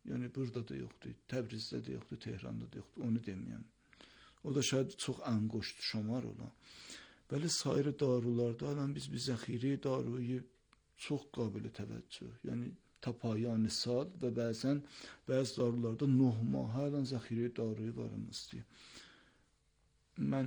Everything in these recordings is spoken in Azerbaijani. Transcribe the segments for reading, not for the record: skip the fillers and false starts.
Yəni burada da yoxdur, Təbrizdə də yoxdur, Tehranda da yoxdur, onu deməyəm. O da şaید çox انگشت şamar olan. Bəli, sair darularda alan biz zəxiri daruyu çox qabil təvəccüh. Yəni tapayan sal və bəzən bəzi darularda 9 mah alan zəxiri daruyu varımızdır. Mən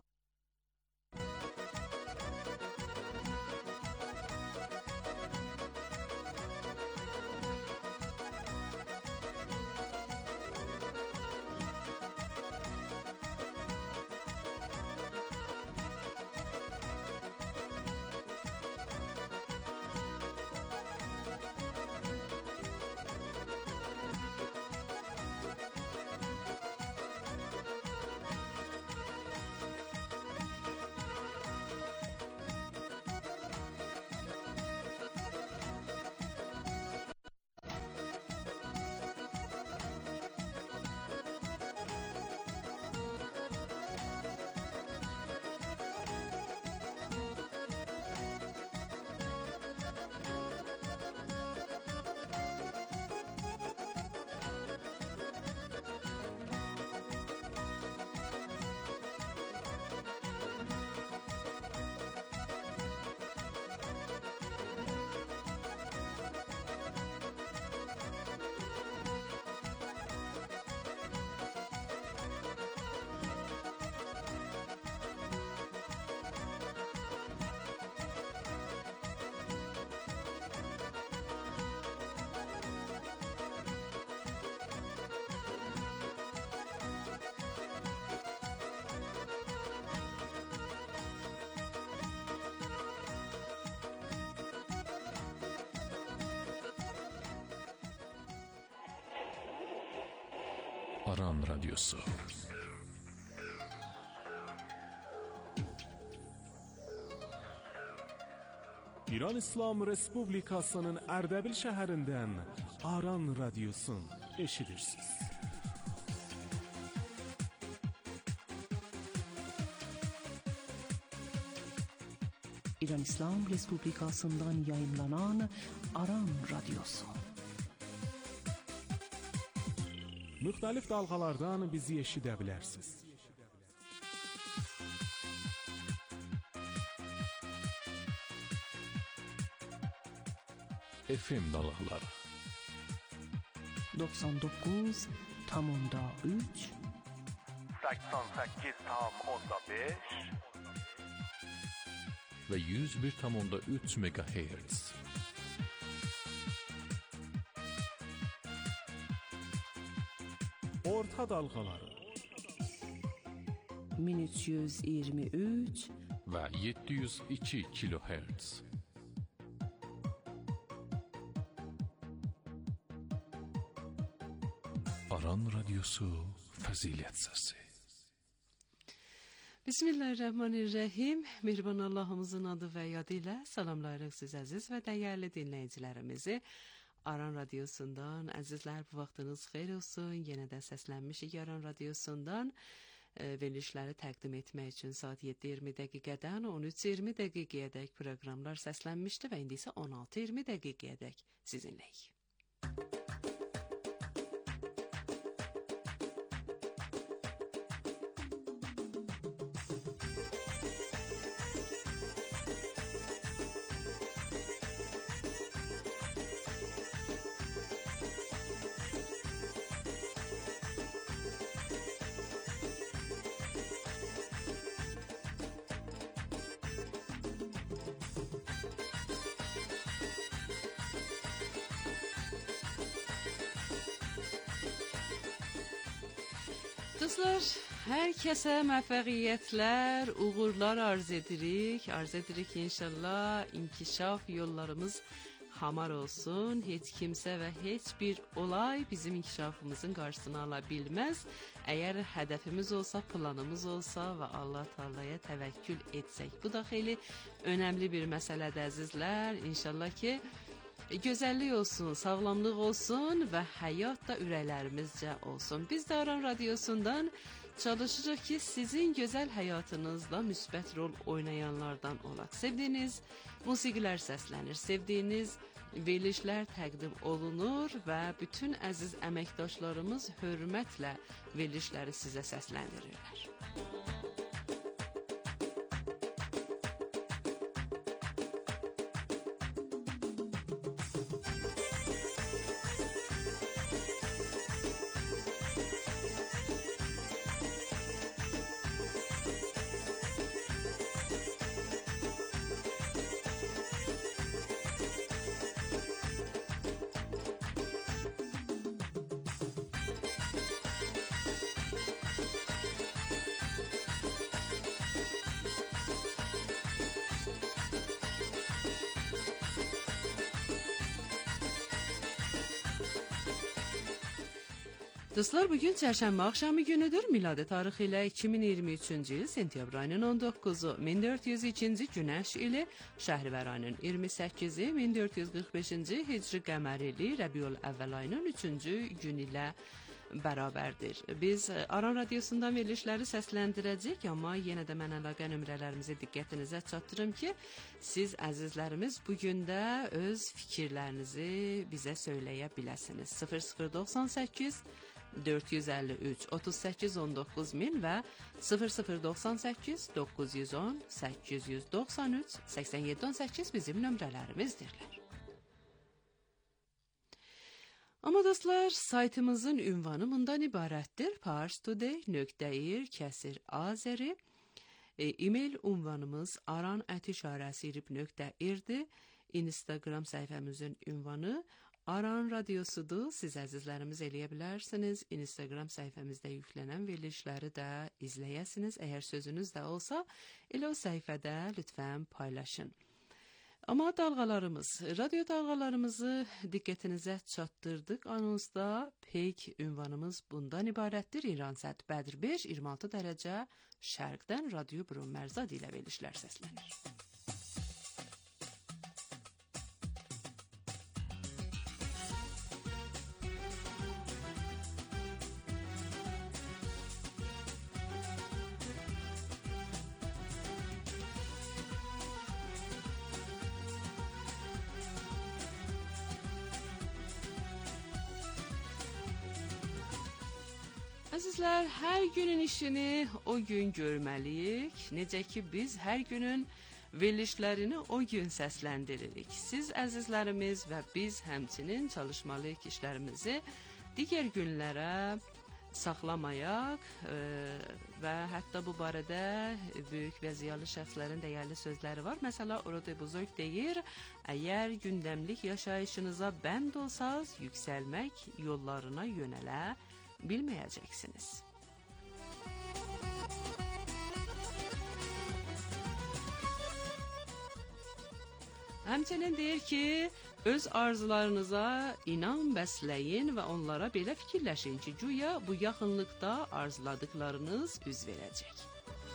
Aran Radyosu. İran İslam Respublikasının Ərdəbil şəhərindən Aran Radyosun eşidirsiniz. İran İslam Respublikasından yayınlanan Aran Radyosu. Müxtəlif dalğalardan bizi eşidə bilərsiniz. FM dalğaları 99,3 88,5 və 101,3 MHz. Orta dalğaları 1323 və 702 kHz. Aran Radyosu Fəzilət Səsi. Bismillahirrahmanirrahim. Mehriban Allahımızın adı və yadı ilə salamlayırıq siz əziz və dəyərli dinləyicilərimizi. Aran Radyosu'ndan, əzizlər bu vaxtınız xeyir olsun. Yenə də səslənmişik Aran Radyosu'ndan. Verilişləri təqdim etmək üçün saat 7:20 dəqiqədən 13:20 dəqiqəyədək proqramlar səslənmişdi və indi isə 16:20 dəqiqəyədək sizinləyik. Dostlar, hər kəsə müvəffəqiyyətlər, uğurlar arz edirik. Arz edirik inşallah inkişaf yollarımız hamar olsun. Heç kimsə və heç bir olay bizim inkişafımızın qarşısını ala bilməz. Əgər hədəfimiz olsa, planımız olsa və Allah Taalaya təvəkkül etsək. Bu da xeyli önəmli bir məsələdir əzizlər. İnşallah ki gözəllik olsun, sağlamlıq olsun və həyat da ürəklərimizcə olsun. Biz də Aran Radyosu'ndan çalışacaq ki, sizin gözəl həyatınızda müsbət rol oynayanlardan olaq. Sevdiyiniz musiqilər səslənir, sevdiyiniz verilişlər təqdim olunur və bütün əziz əməkdaşlarımız hörmətlə verilişləri sizə səsləndirirlər. Dostlar, bugün çərşənbə axşamı günüdür. Miladi tarixi ilə 2023-cü il sentyabr ayının 19-u, 1402-ci günəş ili, Şəhrivər ayının 28-i, 1445-ci hicri qəməri ili, Rəbiyül əvvəl ayının 3-cü gün ilə bərabərdir. Biz Aran Radiosundan verilişləri səsləndirəcək, amma yenə də mən əlaqə nömrələrimizi diqqətinizə çatdırım ki, siz əzizlərimiz bugün də öz fikirlərinizi bizə söyləyə biləsiniz. 0098 453 38 19 min və 0098 910 893 87 18 bizim nömrələrimizdirlər. Amma dostlar, saytımızın ünvanı bundan ibarətdir. parstoday.ir/azeri e-mail ünvanımız aran@irib.ir-dir. Instagram səhifəmizin ünvanı Aran Radiosudur. Siz əzizlərimiz eləyə bilərsiniz. Instagram səhifəmizdə yüklənən verilişləri də izləyəsiniz. Əgər sözünüz də olsa, elə o səhifədə lütfən paylaşın. Amma radyo dalğalarımızı diqqətinizə çatdırdıq. Anonsda peyk ünvanımız bundan ibarətdir. İran səth Bədr 5, 26 dərəcə şərqdən Radio Brum Mərzad ilə verilişlər səslənir. Əzizlər, hər günün işini o gün görməliyik. Necə ki, biz hər günün verilişlərini o gün səsləndiririk. Siz əzizlərimiz və biz həmçinin çalışmalıyıq işlərimizi digər günlərə saxlamayaq və hətta bu barədə böyük və ziyalı şəxslərin dəyərli sözləri var. Məsələ, orada buzurg deyir, əgər gündəmlik yaşayışınıza bənd olsaz, yüksəlmək yollarına yönələ bilməyəcəksiniz. Həmçinin deyir ki, öz arzularınıza inam bəsləyin və onlara belə fikirləşin ki, güya bu yaxınlıqda arzuladıqlarınız üz verəcək.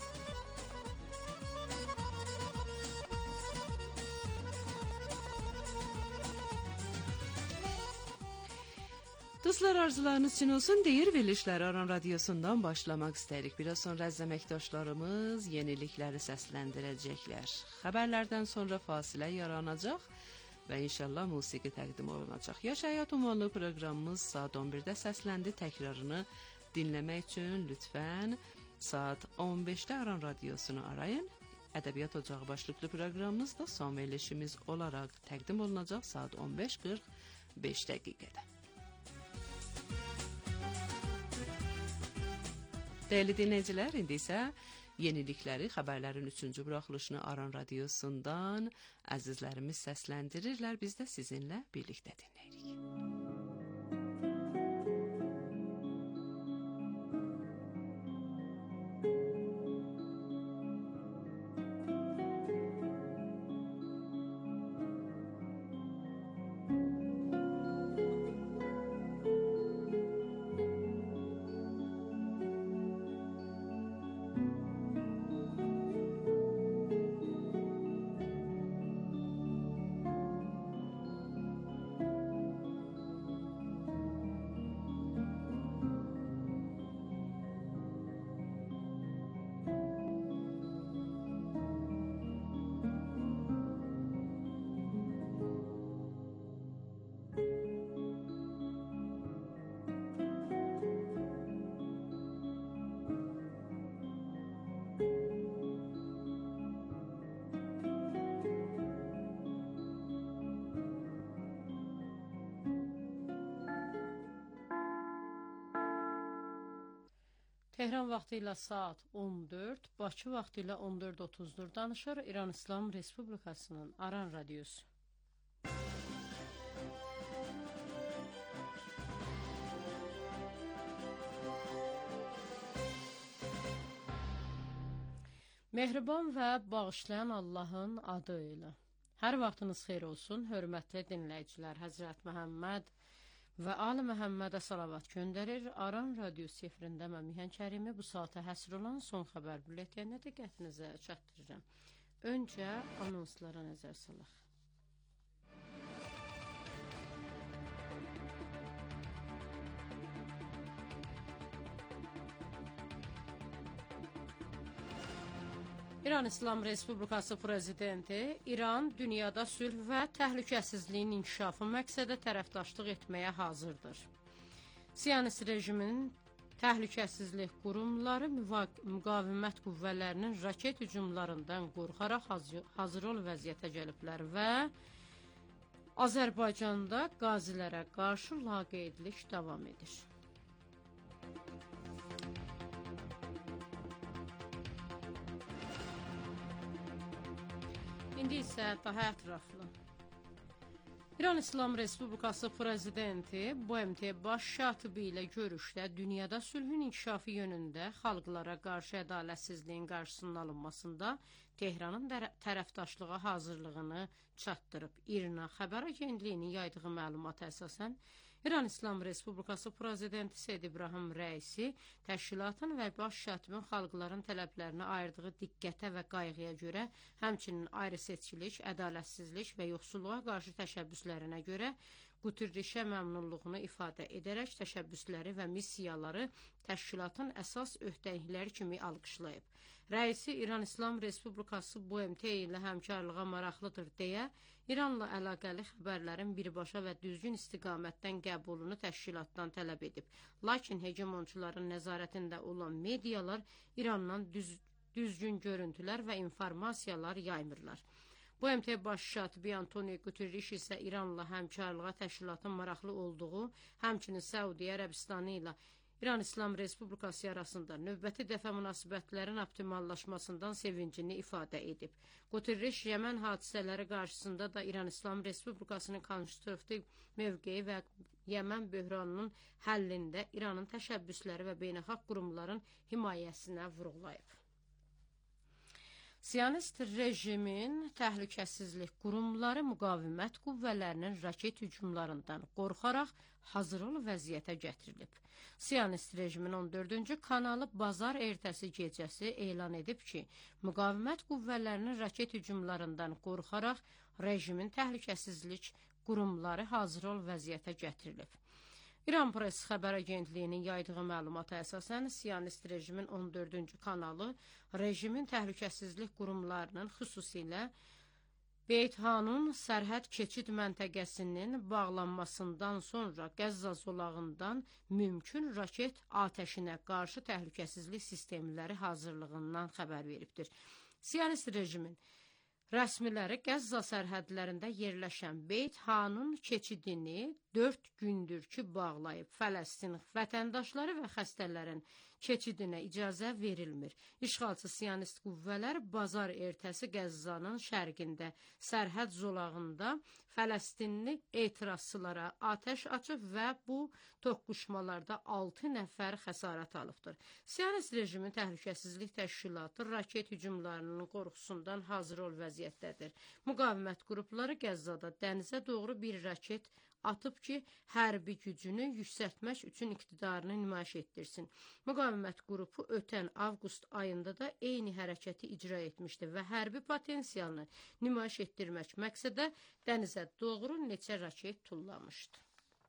Dostlar, arzularınız üçün olsun deyir, verilişləri Aran Radiosundan başlamaq istəyirik. Biraz sonra əməkdaşlarımız yenilikləri səsləndirəcəklər. Xəbərlərdən sonra fasilə yaranacaq və inşallah musiqi təqdim olunacaq. Yaş Həyat ünvanlı proqramımız saat 11-də səsləndi. Təkrarını dinləmək üçün lütfən saat 15-də Aran Radiosunu arayın. Ədəbiyyat Ocağı başlıqlı proqramımız da son verilişimiz olaraq təqdim olunacaq saat 15:45 dəqiqədə. Dəyərli dinləyicilər, indi isə yenilikləri, xəbərlərin 3-cü buraxılışını Aran Radiosundan əzizlərimiz səsləndirirlər. Biz də sizinlə birlikdə dinləyirik. Tehran vaxtı ilə saat 14, Bakı vaxtı ilə 14:30-dur. Danışır İran İslam Respublikasının Aran radiosu. Mehriban və bağışlayan Allahın adı ilə. Hər vaxtınız xeyir olsun, hörmətli dinləyicilər. Həzrət Məhəmməd və Ali Məhəmmədə salavat göndərir. Aran radiosu efirində mən Mihan Kərimi bu saata həsr olan son xəbər bülletenini diqqətinizə çatdırıram. Öncə anonslara nəzər salaq. İran İslam Respublikası Prezidenti İran dünyada sülh və təhlükəsizliyin inkişafı məqsədə tərəfdaşlıq etməyə hazırdır. Siyonist rejimin təhlükəsizlik qurumları müqavimət qüvvələrinin raket hücumlarından qorxaraq hazır ol vəziyyətə gəliblər və Azərbaycanda qazilərə qarşı laqeydlik davam edir. İndi isə daha ətraflı. İran İslam Respublikası Prezidenti BMT baş katibi ilə görüşdə dünyada sülhün inkişafı yönündə xalqlara qarşı ədalətsizliyin qarşısının alınmasında Tehranın tərəfdaşlığa hazırlığını çatdırıb. İRNA xəbər agentliyinin yaydığı məlumata əsasən İran İslam Respublikası Prezidenti Seyid İbrahim Rəisi təşkilatın və baş katibin xalqların tələblərinə ayırdığı diqqətə və qayğıya görə, həmçinin ayrı seçkilik, ədalətsizlik və yoxsulluğa qarşı təşəbbüslərinə görə Quterreşə məmnunluğunu ifadə edərək təşəbbüsləri və missiyaları təşkilatın əsas öhdəlikləri kimi alqışlayıb. Rəisi İran İslam Respublikası BMT ilə həmkarlığa maraqlıdır deyə İranla əlaqəli xəbərlərin birbaşa və düzgün istiqamətdən qəbulunu təşkilatdan tələb edib. Lakin hegemonçuların nəzarətində olan medialar İrandan düzgün görüntülər və informasiyalar yaymırlar. BMT baş katibi Antonio Guterres isə İranla həmkarlığa təşkilatın maraqlı olduğu, həmçinin Səudiyyə Ərəbistanı ilə İran İslam Respublikası arasında növbəti dəfə münasibətlərin optimallaşmasından sevincini ifadə edib. Guterres Yəmən hadisələri qarşısında da İran İslam Respublikasının konstruktiv mövqeyi və Yəmən böhranının həllində İranın təşəbbüsləri və beynəlxalq qurumların himayəsinə vurğulayıb. Siyonist rejimin təhlükəsizlik qurumları müqavimət qüvvələrinin raket hücumlarından qorxaraq hazır ol vəziyyətə gətirilib. Siyonist rejimin 14-cü kanalı bazar ertəsi gecəsi elan edib ki, müqavimət qüvvələrinin raket hücumlarından qorxaraq rejimin təhlükəsizlik qurumları hazır ol vəziyyətə gətirilib. İran Press xəbər agentliyinin yaydığı məlumata əsasən Siyonist rejimin 14-cü kanalı rejimin təhlükəsizlik qurumlarının xüsusilə Beyt Hanun sərhəd keçid məntəqəsinin bağlanmasından sonra Qəzza zolağından mümkün raket atəşinə qarşı təhlükəsizlik sistemləri hazırlığından xəbər veribdir. Siyonist rejimin rəsmiləri Qəzza sərhədlərində yerləşən Beyt Hanun keçidini 4 gündür ki bağlayıb. Fələstin vətəndaşları və xəstələrin keçidinə icazə verilmir. İşğalçı siyonist qüvvələr bazar ertəsi Qəzzanın şərqində sərhəd zolağında Fələstinli etirazçılara atəş açıb və bu toqquşmalarda 6 nəfər xəsarət alıbdır. Siyonist rejimin təhlükəsizlik təşkilatı raket hücumlarının qorxusundan hazır ol vəziyyətdədir. Müqavimət qrupları Qəzzada dənizə doğru bir raket atıb ki, hərbi gücünü yüksəltmək üçün iqtidarını nümayiş etdirsin. Müqavimət qrupu ötən avqust ayında da eyni hərəkəti icra etmişdi və hərbi potensialını nümayiş etdirmək məqsədə dənizə doğru neçə raket tullamışdı.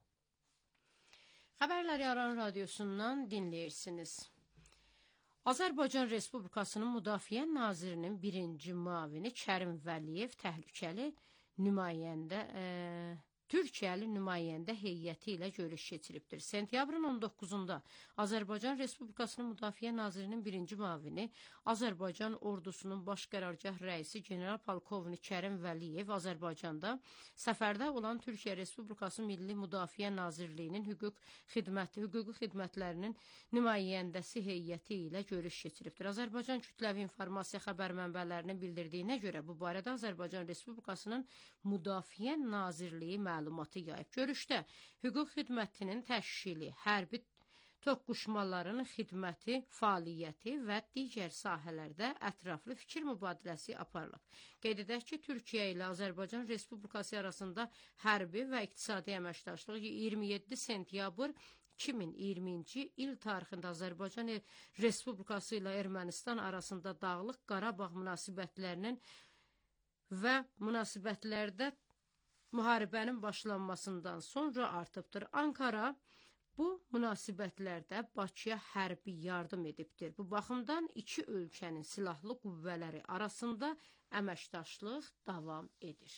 Xəbərləri Aran radiosundan dinləyirsiniz. Azərbaycan Respublikasının Müdafiə Nazirinin birinci müavini Kərim Vəliyev təhlükəli nümayəndə Türkiyəli nümayəndə heyəti ilə görüş keçiribdir. Sentyabrın 19-da Azərbaycan Respublikasının Müdafiə Nazirinin birinci müavini, Azərbaycan ordusunun baş qərargah rəisi general-polkovnik Kərim Vəliyev Azərbaycanda səfərdə olan Türkiyə Respublikası Milli Müdafiə Nazirliyinin hüquqi xidmətlərinin nümayəndəsi heyəti ilə görüş keçiribdir. Azərbaycan kütləvi informasiya xəbər mənbələrinin bildirdiyinə görə bu barədə Azərbaycan Respublikasının Müdafiə Nazirliyi məlumatı yayıb. Görüşdə hüquq xidmətinin təşkili, hərbi toqquşmaların xidməti, fəaliyyəti və digər sahələrdə ətraflı fikir mübadiləsi aparılıb. Qeyd edək ki, Türkiyə ilə Azərbaycan Respublikası arasında hərbi və iqtisadi əməkdaşlıq 27 sentyabr 2020-ci il tarixində Azərbaycan Respublikası ilə Ermənistan arasında Dağlıq Qarabağ münasibətlərinin və münasibətlərdə müharibənin başlanmasından sonra artıbdır. Ankara bu münasibətlərdə Bakıya hərbi yardım edibdir. Bu baxımdan iki ölkənin silahlı qüvvələri arasında əməkdaşlıq davam edir.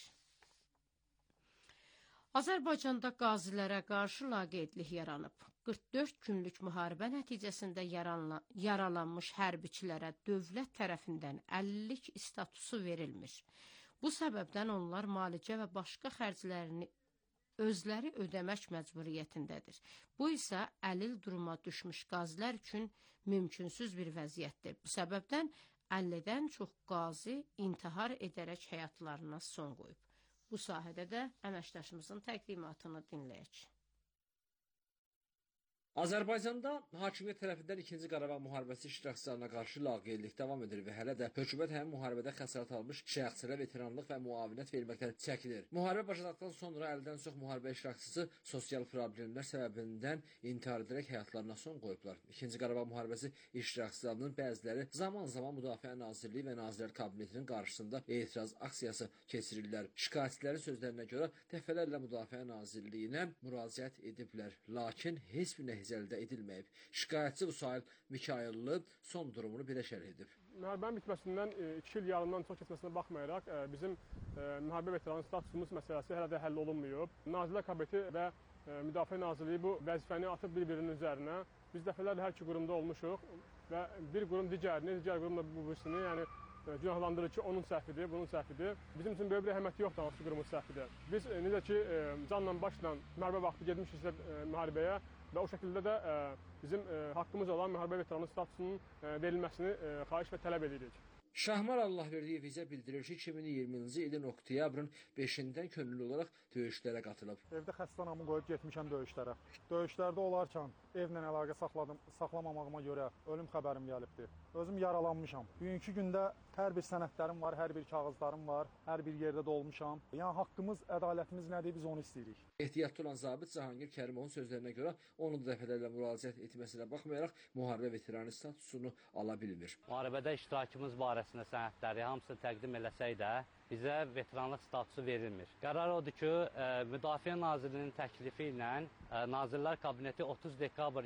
Azərbaycanda qazilərə qarşı laqeydlik yaranıb. 44 günlük müharibə nəticəsində yaralanmış hərbiçilərə dövlət tərəfindən əlillik statusu verilmir. Bu səbəbdən onlar müalicə və başqa xərclərini özləri ödəmək məcburiyyətindədir. Bu isə əlil duruma düşmüş qazilər üçün mümkünsüz bir vəziyyətdir. Bu səbəbdən 50-dən çox qazi intihar edərək həyatlarına son qoyub. Bu sahədə də əməkdaşımızın təqdimatını dinləyək. Azərbaycanda hakimiyyət tərəfindən 2-ci Qarabağ müharibəsi iştirakçılarına qarşı laqeydlik davam edir və hələ də hökumət həmin müharibədə xəsarət almış şəxslərə veteranlıq və müavinət verməkdən çəkilir. Müharibə başladıqdan sonra 50-dən çox müharibə iştirakçısı sosial problemlər səbəbindən intihar edərək həyatlarına son qoyublar. 2-ci Qarabağ müharibəsi iştirakçılarının bəziləri zaman-zaman Müdafiə Nazirliyi və Nazirlər Kabinetinin qarşısında etiraz aksiyası keçirirlər. Şikayətçilərin sözlərinə görə dəfələrlə Müdafiə Nazirliyinə müraciət ediblər, lakin heç bir əldə edilməyib. Şikayətçi Vüsail Mikayıllı son durumunu belə şərh edib. Müharibənin bitməsindən 2 il yarımdan çox keçməsinə baxmayaraq, bizim müharibə veteranı statusumuz məsələsi hələ də həll olunmayıb. Nazirlər Kabineti və Müdafiə Nazirliyi bu vəzifəni atıb bir-birinin üzərinə. Biz dəfələrlə hər iki qurumda olmuşuq və bir qurum digər qurum da bu birisini, yəni günahlandırır ki, onun səhvidir, bunun səhvidir. Bizim üçün böyük bir əhəmiyyəti yoxdur, hansı qurumun səhvidir. Biz necə ki, canla başla müharibə vaxtı getmişiksə müharibəyə və o şəkildə də bizim haqqımız olan müharibə veteranı statusunun verilməsini xahiş və tələb edirik. Şahmar Allahverdiyev isə bildirir ki, 2020-ci ilin oktyabrın 5-dən könüllü olaraq döyüşlərə qatılıb. Evdə xəstə anamı qoyub getmişəm döyüşlərə. Döyüşlərdə olarkən evlə əlaqə saxlamamağıma görə ölüm xəbərim gəlibdir. Özüm yaralanmışam. Bugünkü gündə hər bir sənədlərim var, hər bir kağızlarım var, hər bir yerdə dolmuşam. Yəni haqqımız, ədalətimiz nədir, biz onu istəyirik. Ehtiyatlı olan zabit Cahangir Kərimovun sözlərinə görə onun da dəfələrlə müraciət etməsinə baxmayaraq müharibə veteranı statusunu ala bilmir. Müharibədə iştirakımız barəsində sənədləri hamısı təqdim eləsək də bizə veteranlıq statusu verilmir. Qərar odur ki, Müdafiə Nazirliyinin təklifi ilə Nazirlər Kabineti 30 dekabr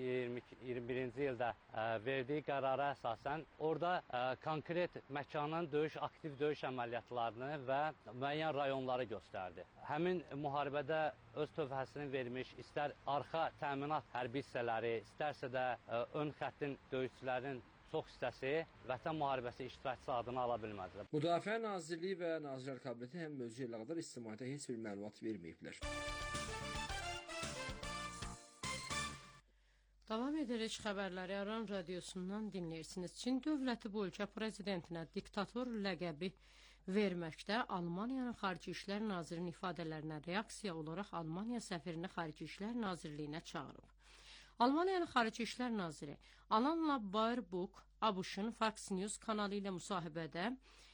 2021-ci ildə verdiyi qərara əsasən orada konkret məkanın aktiv döyüş əməliyyatlarını və müəyyən rayonları göstərdi. Həmin müharibədə öz tövhəsini vermiş, istər arxa təminat hərbi hissələri, istərsə də ön xəttin döyüşçülərinin çox hissəsi Vətən müharibəsi iştirakçısı adını ala bilmədilər. Müdafiə Nazirliyi və Nazirlər Kabineti həm mövzu ilə qədər ictimaiyyətə heç bir məlumat verməyiblər. Davam edərək xəbərləri Aran radiosundan dinləyirsiniz. Çin dövləti bu ölkə prezidentinə diktator ləqəbi verməkdə Almaniyanın Xarici İşlər Nazirinin ifadələrinə reaksiya olaraq Almaniya səfirini Xarici İşlər Nazirliyinə çağırıb. Almaniyanın Xarici İşlər Naziri Alanna Baerbock ABŞ-ın Fox News kanalı ilə müsahibədə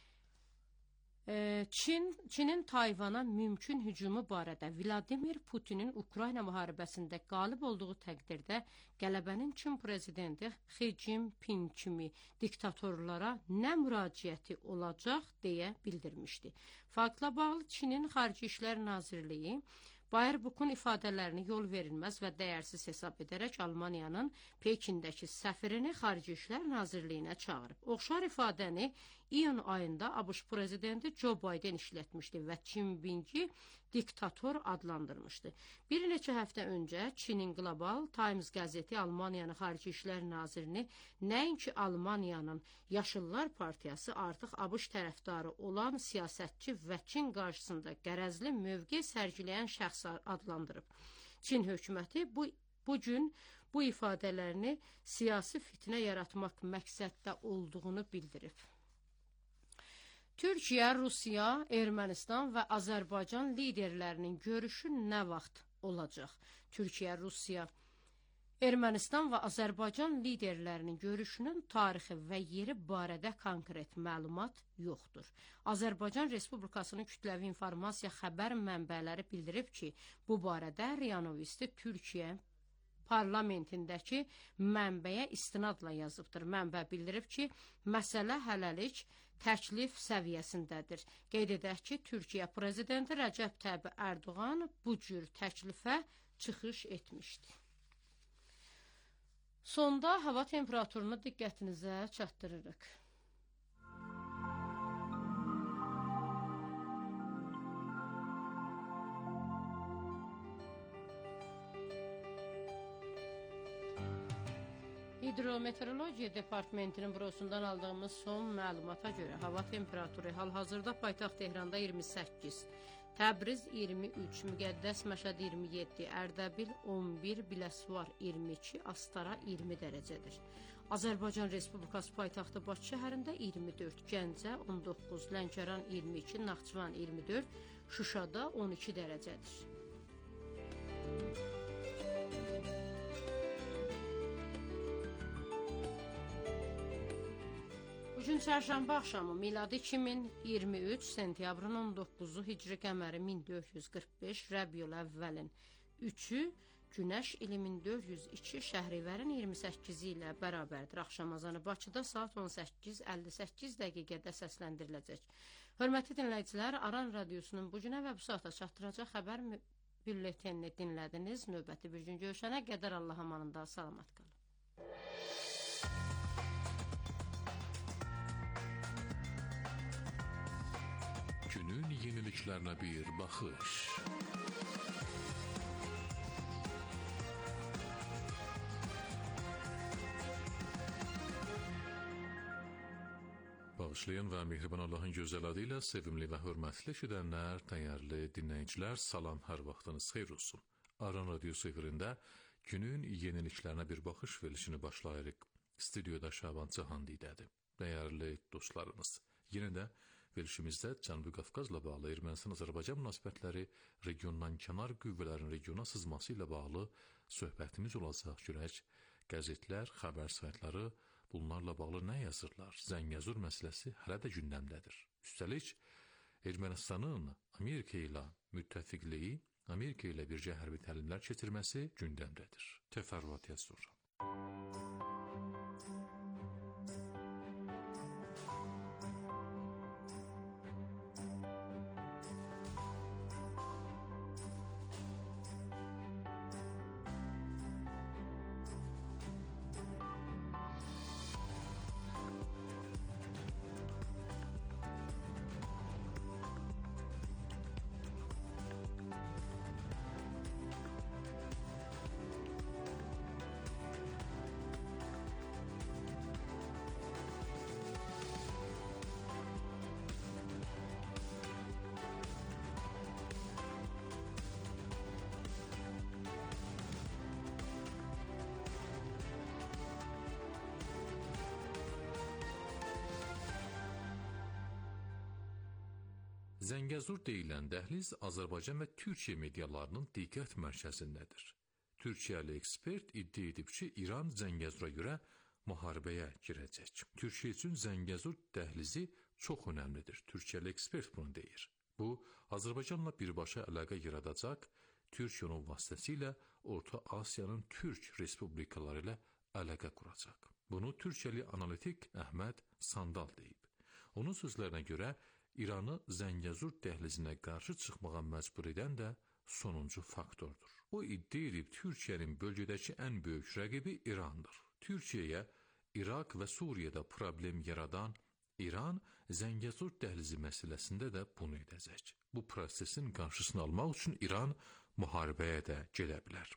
Çinin Tayvana mümkün hücumu barədə Vladimir Putinin Ukrayna müharibəsində qalib olduğu təqdirdə qələbənin Çin prezidenti Xi Jinping kimi diktatorlara nə müraciəti olacaq deyə bildirmişdi. Faktla bağlı Çinin Xarici İşlər Nazirliyi Baerbock'un ifadələrini yol verilməz və dəyərsiz hesab edərək Almaniyanın Pekindəki səfirini Xarici İşlər Nazirliyinə çağırıb. Oxşar ifadəni iyun ayında ABŞ prezidenti Joe Biden işlətmişdi və Çinbinci diktator adlandırmışdı. Bir neçə həftə öncə Çinin Global Times qəzeti Almaniyanın Xarici İşlər Nazirini nəinki Almaniyanın Yaşıllar Partiyası artıq ABŞ tərəfdarı olan siyasətçi və Çin qarşısında qərəzli mövqe sərgiləyən şəxs adlandırıb. Çin hökuməti bu gün bu ifadələrini siyasi fitnə yaratmaq məqsəddə olduğunu bildirib. Türkiyə, Rusiya, Ermənistan və Azərbaycan liderlərinin görüşü nə vaxt olacaq? Türkiyə, Rusiya, Ermənistan və Azərbaycan liderlərinin görüşünün tarixi və yeri barədə konkret məlumat yoxdur. Azərbaycan Respublikasının kütləvi informasiya xəbər mənbələri bildirib ki, bu barədə RIA Novosti Türkiyə parlamentindəki mənbəyə istinadla yazıbdır. Mənbə bildirib ki, məsələ hələlik təklif səviyyəsindədir. Qeyd edək ki, Türkiyə prezidenti Rəcəb Tayyip Ərdoğan bu cür təklifə çıxış etmişdi. Sonda hava temperaturunu diqqətinizə çatdırırıq. Hidrometeorologiya Departamentinin bürosundan aldığımız son məlumata görə hava temperaturu hal-hazırda paytaxt Tehranda 28, Təbriz 23, Müqəddəs Məşəd 27, Ərdəbil 11, Biləsuvar 22, Astara 20 dərəcədir. Azərbaycan Respublikası paytaxtı Bakı şəhərində 24, Gəncə 19, Lənkəran 22, Naxçıvan 24, Şuşada 12 dərəcədir. Bugün çərşənbə axşamı miladi 2023 sentyabrın 19-u hicri qəməri 1445 Rəbiyül əvvəlin 3-ü Günəş ili 1402 Şəhrivərin 28-i ilə bərabərdir. Axşam azanı Bakıda saat 18:58 dəqiqədə səsləndiriləcək. Hörmətli dinləyicilər, Aran Radiosunun bugünə və bu saata çatdıracaq xəbər bülletenini dinlədiniz. Növbəti bir gün görüşənə qədər Allah amanında salamat qalın. Günün yeniliklerine bir bakış. Bağışlayan və mehriban Allahın gözəl adı ilə sevimli və hörmətli eşidənlər, dəyərli dinləyicilər, salam, hər vaxtınız xeyir olsun. Aran Radiosu efirində günün yeniliklərinə bir baxış verilişini başlayırıq. Stüdyoda Şaban Cahandidədir. Dəyərli dostlarımız, yenə də verilişimizdə Cənubi Qafqazla bağlı Ermənistan-Azərbaycan münasibətləri, regiondan kənar qüvvələrin regiona sızması ilə bağlı söhbətimiz olacaq. Görək, qəzetlər, xəbər saytları bunlarla bağlı nə yazırlar? Zəngəzur məsələsi hələ də gündəmdədir. Üstəlik, Ermənistanın Amerika ilə müttəfiqliyi, Amerika ilə bircə hərbi təlimlər keçirməsi gündəmdədir. Təfərrüatı sonra. Zəngəzur deyilən dəhliz Azərbaycan və Türkiyə medialarının diqqət mərkəzindədir. Türkiyəli ekspert iddia edib ki, İran Zəngəzura görə müharibəyə girəcək. Türkiyə üçün Zəngəzur dəhlizi çox önəmlidir. Türkiyəli ekspert bunu deyir. Bu, Azərbaycanla birbaşa əlaqə yaradacaq, Türkiyənin vasitəsilə Orta Asiyanın türk respublikaları ilə əlaqə quracaq. Bunu Türkiyəli analitik Əhməd Sandal deyib. Onun sözlərinə görə, İranı Zəngəzur dəhlizinə qarşı çıxmağa məcbur edən də sonuncu faktordur. O iddia edib Türkiyənin bölgədəki ən böyük rəqibi İrandır. Türkiyəyə İraq və Suriyədə problem yaradan İran Zəngəzur dəhlizi məsələsində də bunu edəcək. Bu prosesin qarşısını almaq üçün İran müharibəyə də gedə bilər.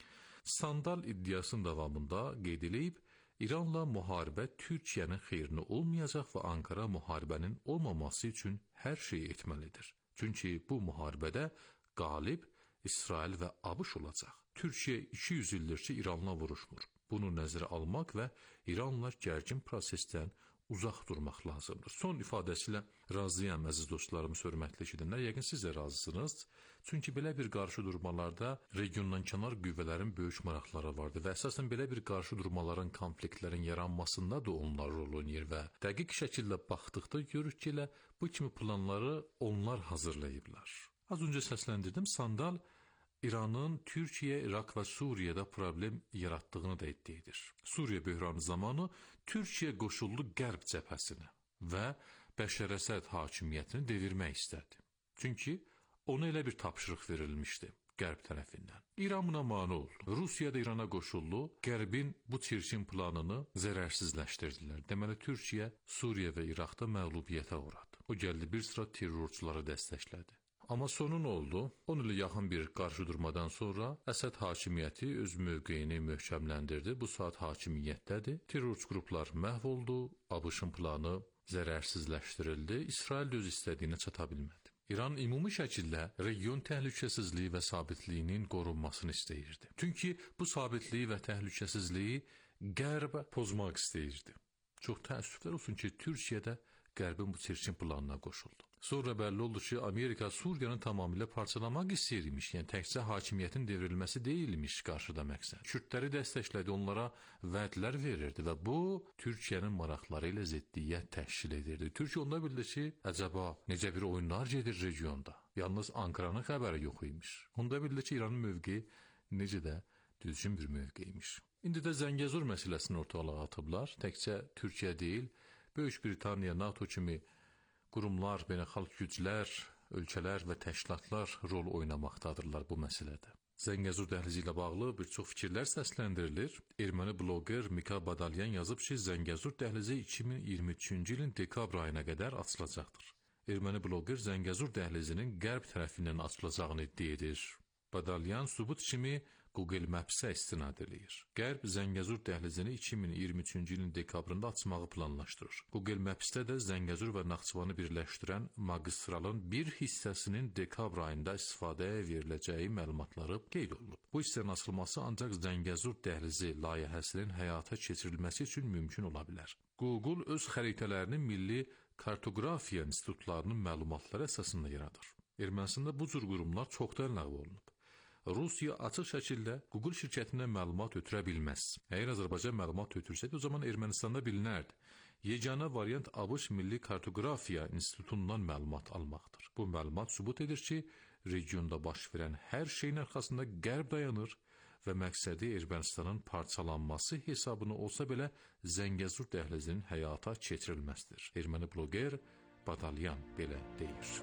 Sandal iddiasının davamında qeyd edilib, İranla müharibə Türkiyənin xeyrinə olmayacaq və Ankara müharibənin olmaması üçün hər şeyi etməlidir. Çünki bu müharibədə qalib İsrail və ABŞ olacaq. Türkiyə 200 ildir ki, İranla vuruşmur. Bunu nəzərə almaq və İranla gərgin prosesdən uzaq durmaq lazımdır. Son ifadəsilə razıyam, əziz dostlarımız, hörmətli eşidənlər. Yəqin siz də razısınız. Çünki belə bir qarşıdurmalarda regiondan kənar qüvvələrin böyük maraqları vardır və əsasən belə bir qarşıdurmaların, konfliktlərin yaranmasında da onlar rol oynayır və dəqiq şəkildə baxdıqda görürük ki, elə bu kimi planları onlar hazırlayıblar. Az öncə səsləndirdim, Sandal İranın Türkiyə, İraq və Suriyədə problem yaratdığını da iddia edir. Suriya böhranı zamanı Türkiyə qoşuldu Qərb cəbhəsinə və Bəşər Əsəd hakimiyyətini devirmək istədi. Çünki ona elə bir tapşırıq verilmişdi Qərb tərəfindən. İran buna mane oldu. Rusiya da İrana qoşuldu. Qərbin bu çirkin planını zərərsizləşdirdilər. Deməli, Türkiyə Suriya və İraqda məğlubiyyətə uğradı. O gəldi bir sıra terrorçuları dəstəklədi. Amma sonu nə oldu? 10 ilə yaxın bir qarşıdurmadan sonra Əsəd hakimiyyəti öz mövqeyini möhkəmləndirdi. Bu saat hakimiyyətdədir. Terrorçu qruplar məhv oldu. ABŞ-ın planı zərərsizləşdirildi. İsrail də öz istədiyinə çata bilmədi. İran ümumi şəkildə region təhlükəsizliyi və sabitliyinin qorunmasını istəyirdi. Çünki bu sabitliyi və təhlükəsizliyi Qərb pozmaq istəyirdi. Çox təəssüflər olsun ki, Türkiyədə Qərbin bu çirkin planına qoşuldu. Sonra bəlli oldu ki, Amerika Suriyanı tamamilə parçalamaq istəyirmiş, yəni təkcə hakimiyyətin devrilməsi deyilmiş qarşıda məqsəd. Kürdləri dəstəklədi, onlara vədlər verirdi və bu, Türkiyənin maraqları ilə ziddiyyət təşkil edirdi. Türkiyə onda bildi ki, əcəba, necə bir oyunlar gedir regionda. Yalnız Ankaranın xəbəri yox imiş. Onda bildi ki, İranın mövqeyi necə də düzgün bir mövqeymiş. İndi də Zəngəzur məsələsini ortalığa atıblar. Təkcə Türkiyə deyil, Böyük Britaniya, NATO kimi qurumlar, beynəlxalq güclər, ölkələr və təşkilatlar rol oynamaqdadırlar bu məsələdə. Zəngəzur dəhlizi ilə bağlı bir çox fikirlər səsləndirilir. Erməni bloger Mika Badalyan yazıb ki, Zəngəzur dəhlizi 2023-cü ilin dekabr ayına qədər açılacaqdır. Erməni bloger Zəngəzur dəhlizinin qərb tərəfindən açılacağını iddia edir. Badalyan sübut kimi Google Maps-ə istinad edir. Qərb Zəngəzur dəhlizini 2023-cü ilin dekabrında açmağı planlaşdırır. Google Maps-də də Zəngəzur və Naxçıvanı birləşdirən magistralın bir hissəsinin dekabr ayında istifadəyə veriləcəyi məlumatları qeyd olunub. Bu hissənin açılması ancaq Zəngəzur dəhlizi layihəsinin həyata keçirilməsi üçün mümkün ola bilər. Google öz xəritələrini Milli Kartografiya İnstitutlarının məlumatları əsasında yaradır. Ermənistanda bu cür qurumlar çoxdan ləğv olunub. Rusiya açıq şəkildə Google şirkətindən məlumat ötürə bilməz. Əgər Azərbaycan məlumat ötürsəydi, o zaman Ermənistanda bilinərdi. Yeganə variant ABŞ Milli Kartografiya İnstitutundan məlumat almaqdır. Bu məlumat sübut edir ki, regionda baş verən hər şeyin arxasında Qərb dayanır və məqsədi Ermənistanın parçalanması hesabına olsa belə Zəngəzur dəhlizinin həyata keçirilməsidir. Erməni bloger Badalyan belə deyir.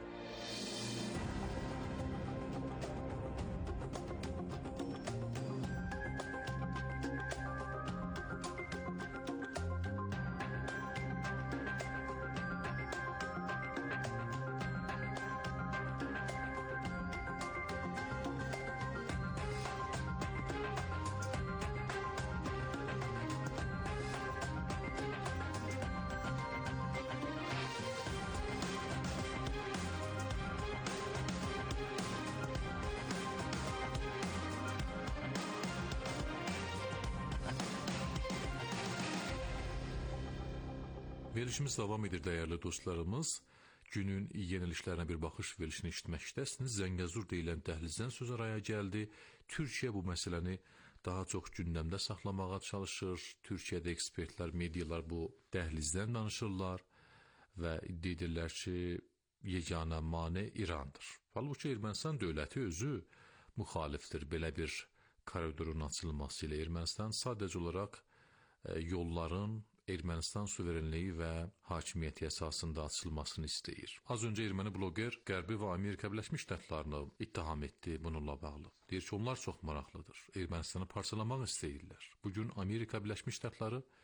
Verilişimiz davam edir, dəyərli dostlarımız. Günün yeniliklərinə bir baxış verilişini eşitməkdəsiniz. Zəngəzur deyilən dəhlizdən söz araya gəldi. Türkiyə bu məsələni daha çox gündəmdə saxlamağa çalışır. Türkiyədə ekspertlər, medialar bu dəhlizdən danışırlar və iddia edirlər ki, yeganə mane İrandır. Halbuki Ermənistan dövləti özü müxalifdir belə bir koridorun açılması ilə. Ermənistan sadəcə olaraq yolların Ermənistan suverenliyi və hakimiyyəti əsasında açılmasını istəyir. Az öncə erməni bloger Qərbi və Amerika Birləşmiş Ştatlarını ittiham etdi bununla bağlı. Deyir ki, onlar çox maraqlıdır. Ermənistanı parçalamaq istəyirlər. Bugün Amerika Birləşmiş Ştatları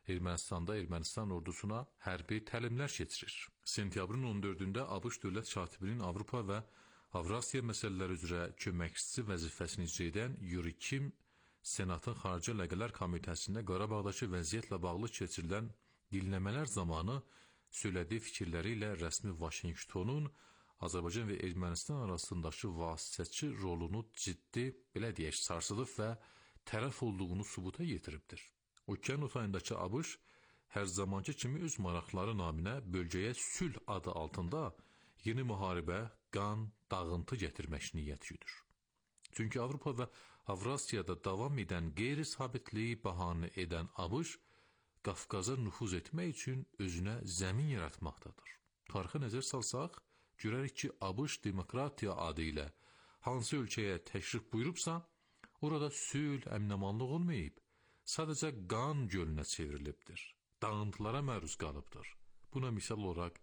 Ermənistanda Ermənistan ordusuna hərbi təlimlər keçirir. Sentyabrın 14-də ABŞ dövlət katibinin Avropa və Avrasiya məsələləri üzrə köməkçisi vəzifəsini icra edən Yuri Kim Senatın Xarici Əlaqələr Komitəsində Qarabağdakı vəziyyətlə bağlı keçirilən dinləmələr zamanı söylədiyi fikirləri ilə rəsmi Vaşinqtonun Azərbaycan və Ermənistan arasındakı vasitəçi rolunu ciddi, belə deyək, sarsıdıb və tərəf olduğunu sübuta yetiribdir. Okyanus ayındakı ABŞ hər zamanki kimi öz maraqları naminə bölgəyə sülh adı altında yeni müharibə, qan, dağıntı gətirmək niyyəti güdür. Çünki Avropa və Avrasiyada davam edən qeyri-sabitliyi bəhanə edən ABŞ Qafqaza nüfuz etmək üçün özünə zəmin yaratmaqdadır. Tarixə nəzər salsaq, görərik ki, ABŞ demokratiya adı ilə hansı ölkəyə təşrif buyurubsa, orada sülh, əmin-amanlıq olmayıb, sadəcə qan gölünə çevrilibdir. Dağıntılara məruz qalıbdır. Buna misal olaraq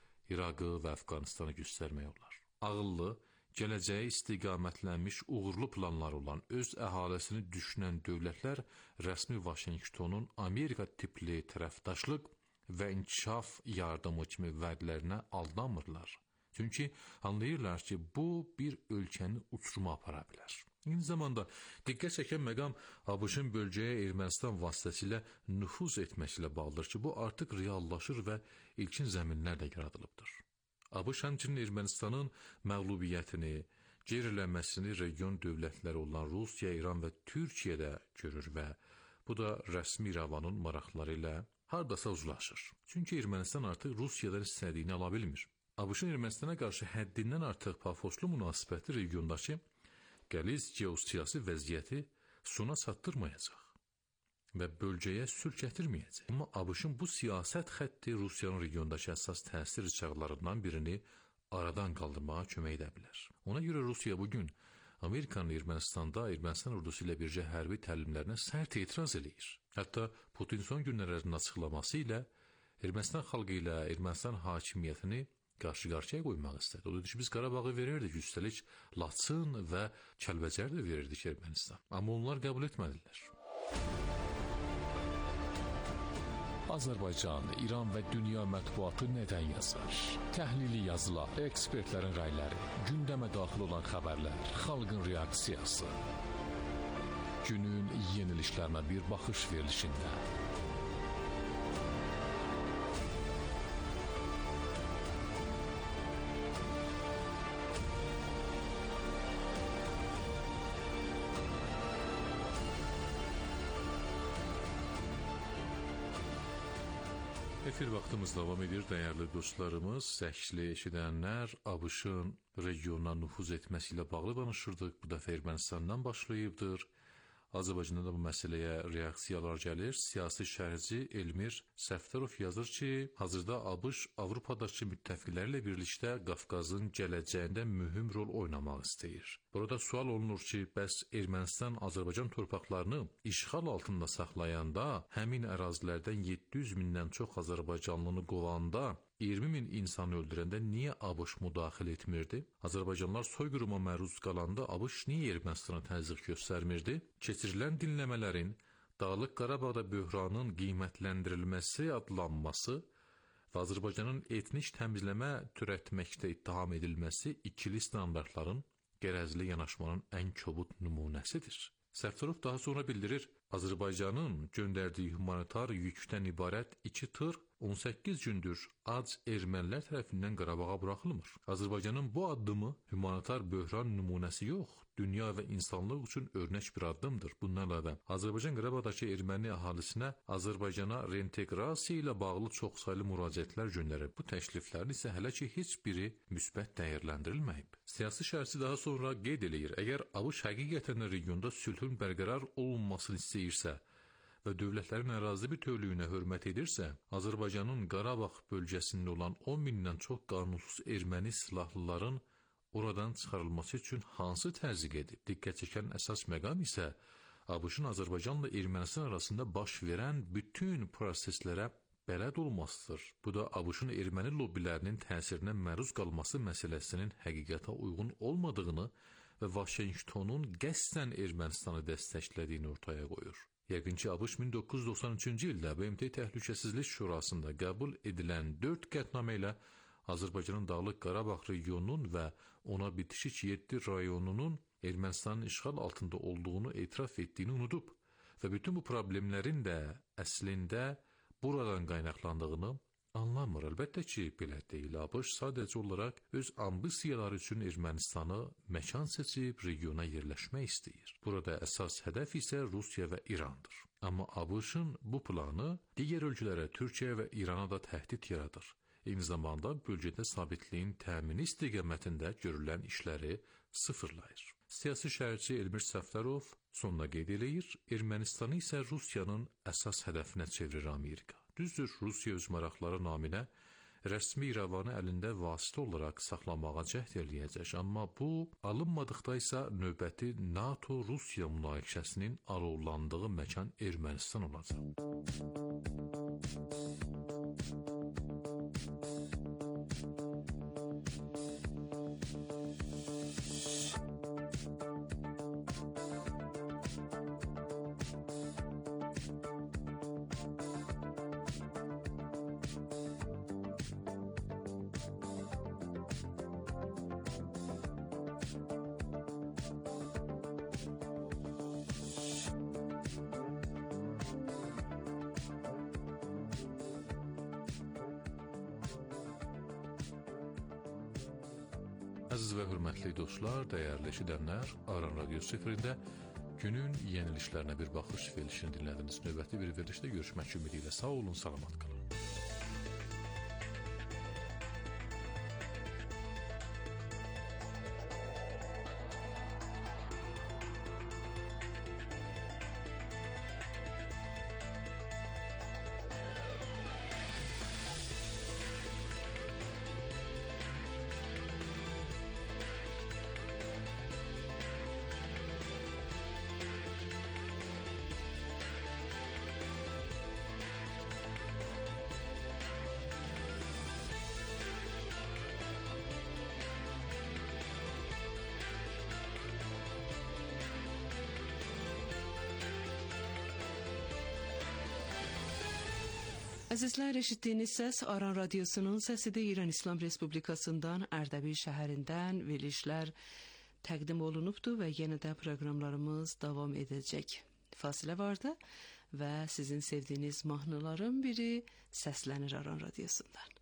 İraqı və Əfqanistanı göstərmək olar. Ağıllı, gələcəyə istiqamətlənmiş uğurlu planları olan öz əhalisini düşünən dövlətlər rəsmi Vaşinqtonun Amerika tipli tərəfdaşlıq və inkişaf yardımı kimi vədlərinə aldanmırlar. Çünki anlayırlar ki, bu bir ölkəni uçuruma apara bilər. Eyni zamanda diqqət çəkən məqam ABŞ-ın bölgəyə Ermənistan vasitəsilə nüfuz etməklə bağlıdır ki, bu artıq reallaşır və ilkin zəminlər də yaradılıbdır. ABŞ həmçinin Ermənistanın məğlubiyyətini, gerilənməsini region dövlətləri olan Rusiya, İran və Türkiyədə görür və bu da rəsmi İrəvanın maraqları ilə hardasa uzlaşır. Çünki Ermənistan artıq Rusiyadan istədiyini ala bilmir. ABŞ-ın Ermənistana qarşı həddindən artıq pafoslu münasibəti regiondakı qəliz geosiyasi vəziyyəti sona çatdırmayacaq və bölgəyə sülh gətirməyəcək. Amma ABŞ-ın bu siyasət xətti Rusiyanın regiondakı əsas təsir rıçaqlarından birini aradan qaldırmağa kömək edə bilər. Ona görə Rusiya bugün Amerikanın Ermənistanda Ermənistan ordusu ilə bircə hərbi təlimlərinə sərt etiraz edir. Hətta Putin son günlərin açıqlaması ilə Ermənistan xalqı ilə Ermənistan hakimiyyətini qarşı-qarşıya qoymaq istədi. O dedi ki, biz Qarabağı verirdik, üstəlik Laçın və Kəlbəcər də verirdik Ermənistan. Amma onlar qəbul etmədilər. Azərbaycan, İran və dünya mətbuatı nədən yazır? Təhlili yazılar, ekspertlərin rəyləri, gündəmə daxil olan xəbərlər, xalqın reaksiyası. Günün yeniliklərinə bir baxış verilişində. Efir vaxtımız davam edir, dəyərli dostlarımız. Səkli eşidənlər ABŞ-ın regionuna nüfuz etməsi ilə bağlı danışırdıq. Bu dəfə Ermənistandan başlayıbdır. Azərbaycanda da bu məsələyə reaksiyalar gəlir. Siyasi şərhçi Elmir Səfdərov yazır ki, hazırda ABŞ Avropadakı müttəfiqlərlə birlikdə Qafqazın gələcəyində mühüm rol oynamaq istəyir. Burada sual olunur ki, bəs Ermənistan Azərbaycan torpaqlarını işğal altında saxlayanda, həmin ərazilərdən 700 mindən çox Azərbaycanlını qovanda, 20 min insanı öldürəndə niyə ABŞ müdaxilə etmirdi? Azərbaycanlılar soyqırıma məruz qalanda ABŞ niyə Ermənistana təzyiq göstərmirdi? Keçirilən dinləmələrin Dağlıq Qarabağda böhranın qiymətləndirilməsi adlanması və Azərbaycanın etnik təmizləmə törətməkdə ittiham edilməsi ikili standartların qərəzli yanaşmanın ən kobud nümunəsidir. Səfdərov daha sonra bildirir, Azərbaycanın göndərdiyi humanitar yükdən ibarət 2 tır 18 gündür ac ermənilər tərəfindən Qarabağa buraxılmır. Azərbaycanın bu addımı humanitar böhran nümunəsi yox, dünya və insanlıq üçün örnək bir addımdır. Bundan əlavə, Azərbaycan Qarabağdakı erməni əhalisinə Azərbaycana reinteqrasiya ilə bağlı çoxsaylı müraciətlər göndərib. Bu təkliflərin isə hələ ki heç biri müsbət dəyərləndirilməyib. Siyasi şərhçi daha sonra qeyd eləyir, əgər ABŞ həqiqətən regionda sülhün bərqərar olunmasını istəyirsə və dövlətlərin ərazi bütövlüyünə hörmət edirsə, Azərbaycanın Qarabağ bölgəsində olan 10 mindən çox qanunsuz erməni silahlıların oradan çıxarılması üçün hansı təzyiq edib? Diqqət çəkən əsas məqam isə ABŞ-ın Azərbaycanla Ermənistan arasında baş verən bütün proseslərə bələd olmasıdır. Bu da ABŞ-ın erməni lobbilərinin təsirinə məruz qalması məsələsinin həqiqətə uyğun olmadığını və Vaşinqtonun qəsdən Ermənistanı dəstəklədiyini ortaya qoyur. Yəqin ki, ABŞ 1993-cü ildə BMT Təhlükəsizlik Şurasında qəbul edilən 4 qətnamə ilə Azərbaycanın Dağlıq Qarabağ regionunun və ona bitişik 7 rayonunun Ermənistanın işğal altında olduğunu etiraf etdiyini unudub və bütün bu problemlərin də əslində buradan qaynaqlandığını anlamır. Əlbəttə ki, belə deyil. ABŞ sadəcə olaraq öz ambisiyaları üçün Ermənistanı məkan seçib regiona yerləşmək istəyir. Burada əsas hədəf isə Rusiya və İrandır. Amma ABŞ-ın bu planı digər ölkələrə, Türkiyə və İrana da təhdid yaradır. Eyni zamanda bölgədə sabitliyin təmini istiqamətində görülən işləri sıfırlayır. Siyasi şərhçi Elmir Səfərov sonuna qeyd eləyir, Ermənistanı isə Rusiyanın əsas hədəfinə çevirir Amerika. Düzdür, Rusiya öz maraqları naminə rəsmi İrəvanı əlində vasitə olaraq saxlamağa cəhd eləyəcək, amma bu alınmadıqda isə növbəti NATO-Rusiya münaqişəsinin alovlandığı məkan Ermənistan olacaq. Əziz və hörmətli dostlar, dəyərli eşidənlər, Aran Radiosu efirində günün yenilişlərinə bir baxış verilişini dinlədiniz. Növbəti bir verilişdə görüşmək ümidi ilə sağ olun, salamat qalın. Əzizlər, eşitdiyiniz səs Aran Radiosunun səsidir. İran İslam Respublikasından Ərdəbil şəhərindən verilişlər təqdim olunubdur və yenə də proqramlarımız davam edəcək. Fasilə vardı və sizin sevdiyiniz mahnıların biri səslənir Aran Radiosundan.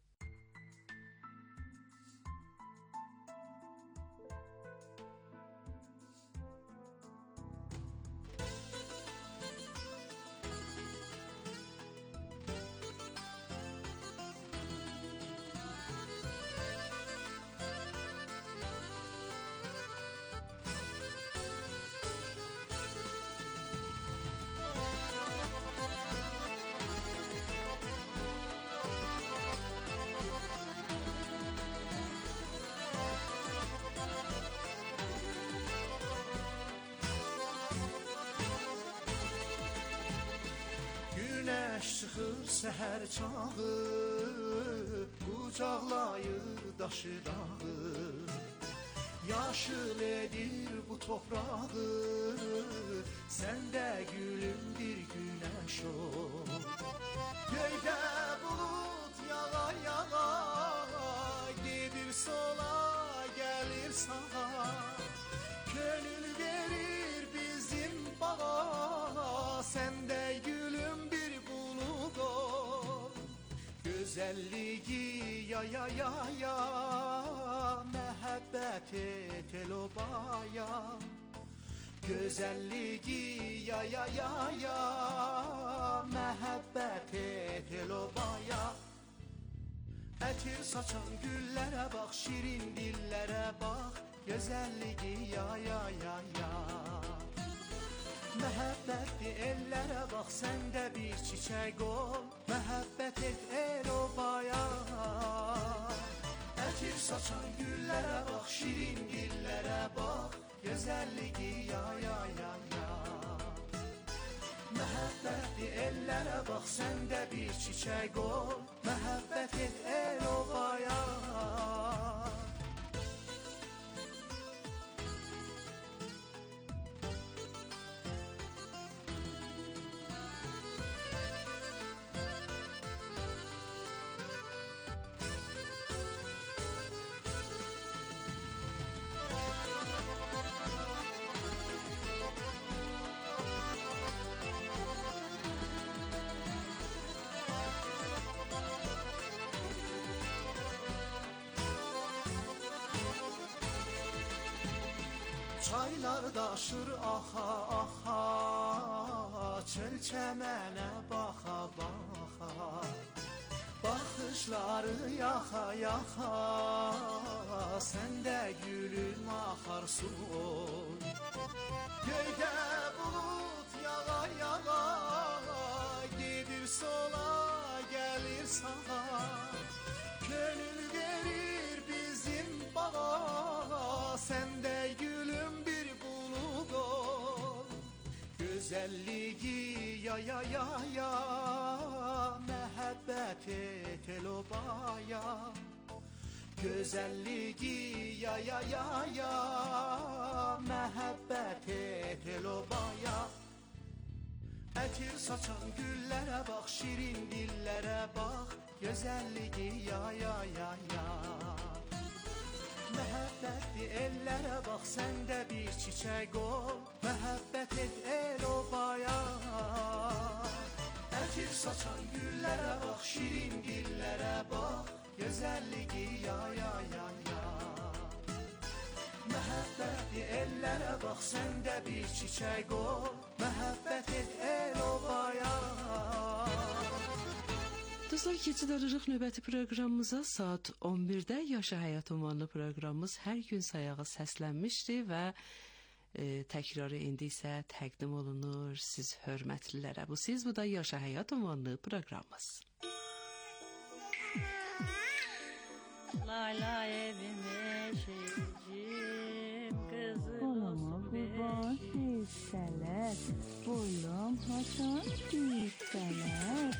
Çıxır səhər çağı, qucaqlayır daşı dağı, yaşıl edir bu torpağı, səndə gülümdür günəş ol. Göydə bulut yağa yağa, gedir sola, gəlir sağa, könül verir bizim bağa, səndə gülüm güzelliği ya ya ya ya, mehabbet et elobaya. Güzelliği ya ya ya ya, mehabbet et elobaya. Ətir saçan güllərə bax, şirin dillərə bax, güzelliği ya ya ya ya. Məhəbbətli ellərə bax, səndə bir çiçək ol, məhəbbət et el obaya. Ətir saçan güllərə bax, şirin dillərə bax, gözəlliyi ya ya ya ya. Məhəbbətli ellərə bax, səndə bir çiçək ol, məhəbbət et el obaya. Çaylar daşır axa axa, çöl çəmənə baxa baxa, baxışları yaxa yaxa, səndə gülüm axarsun. Göydə bulut yağa yağa, gedir sola gəlir sağa, könül verir bizim bağa, səndə gülüm bir bulut ol. Gözəlliyi ya ya ya ya, məhəbbət et el obaya. Gözəlliyi ya ya ya ya, məhəbbət et el obaya. Ətir saçan güllərə bax, şirin dillərə bax, gözəlliyi ya ya ya ya. Məhəbbətli ellərə bax, səndə bir çiçək ol, məhəbbət et el obaya. Ətir saçan güllərə bax, şirin dillərə bax, gözəlliyi ya ya ya ya. Məhəbbətli ellərə bax, səndə bir çiçək ol, məhəbbət et el obaya. Dostlar, keçidarırıq növbəti proqramımıza. Saat 11-də Yaşa Həyat ünvanlı proqramımız hər gün sayağa səslənmişdi və təkrarı indi isə təqdim olunur siz hörmətlilərə. Bu da Yaşa Həyat ünvanlı proqramımız. Layla evime şeycim, kızım kurban hisseler, boyum haşan hisseler.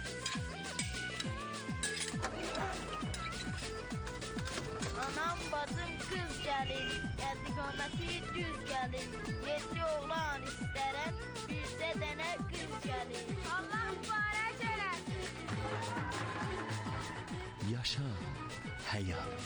Anam bacım kız gelin, geldi kometi düz gelin. 7 oğlan isterem, bizde dene kız gelin. Allah mübarek eylesin. Yaşa Həyat.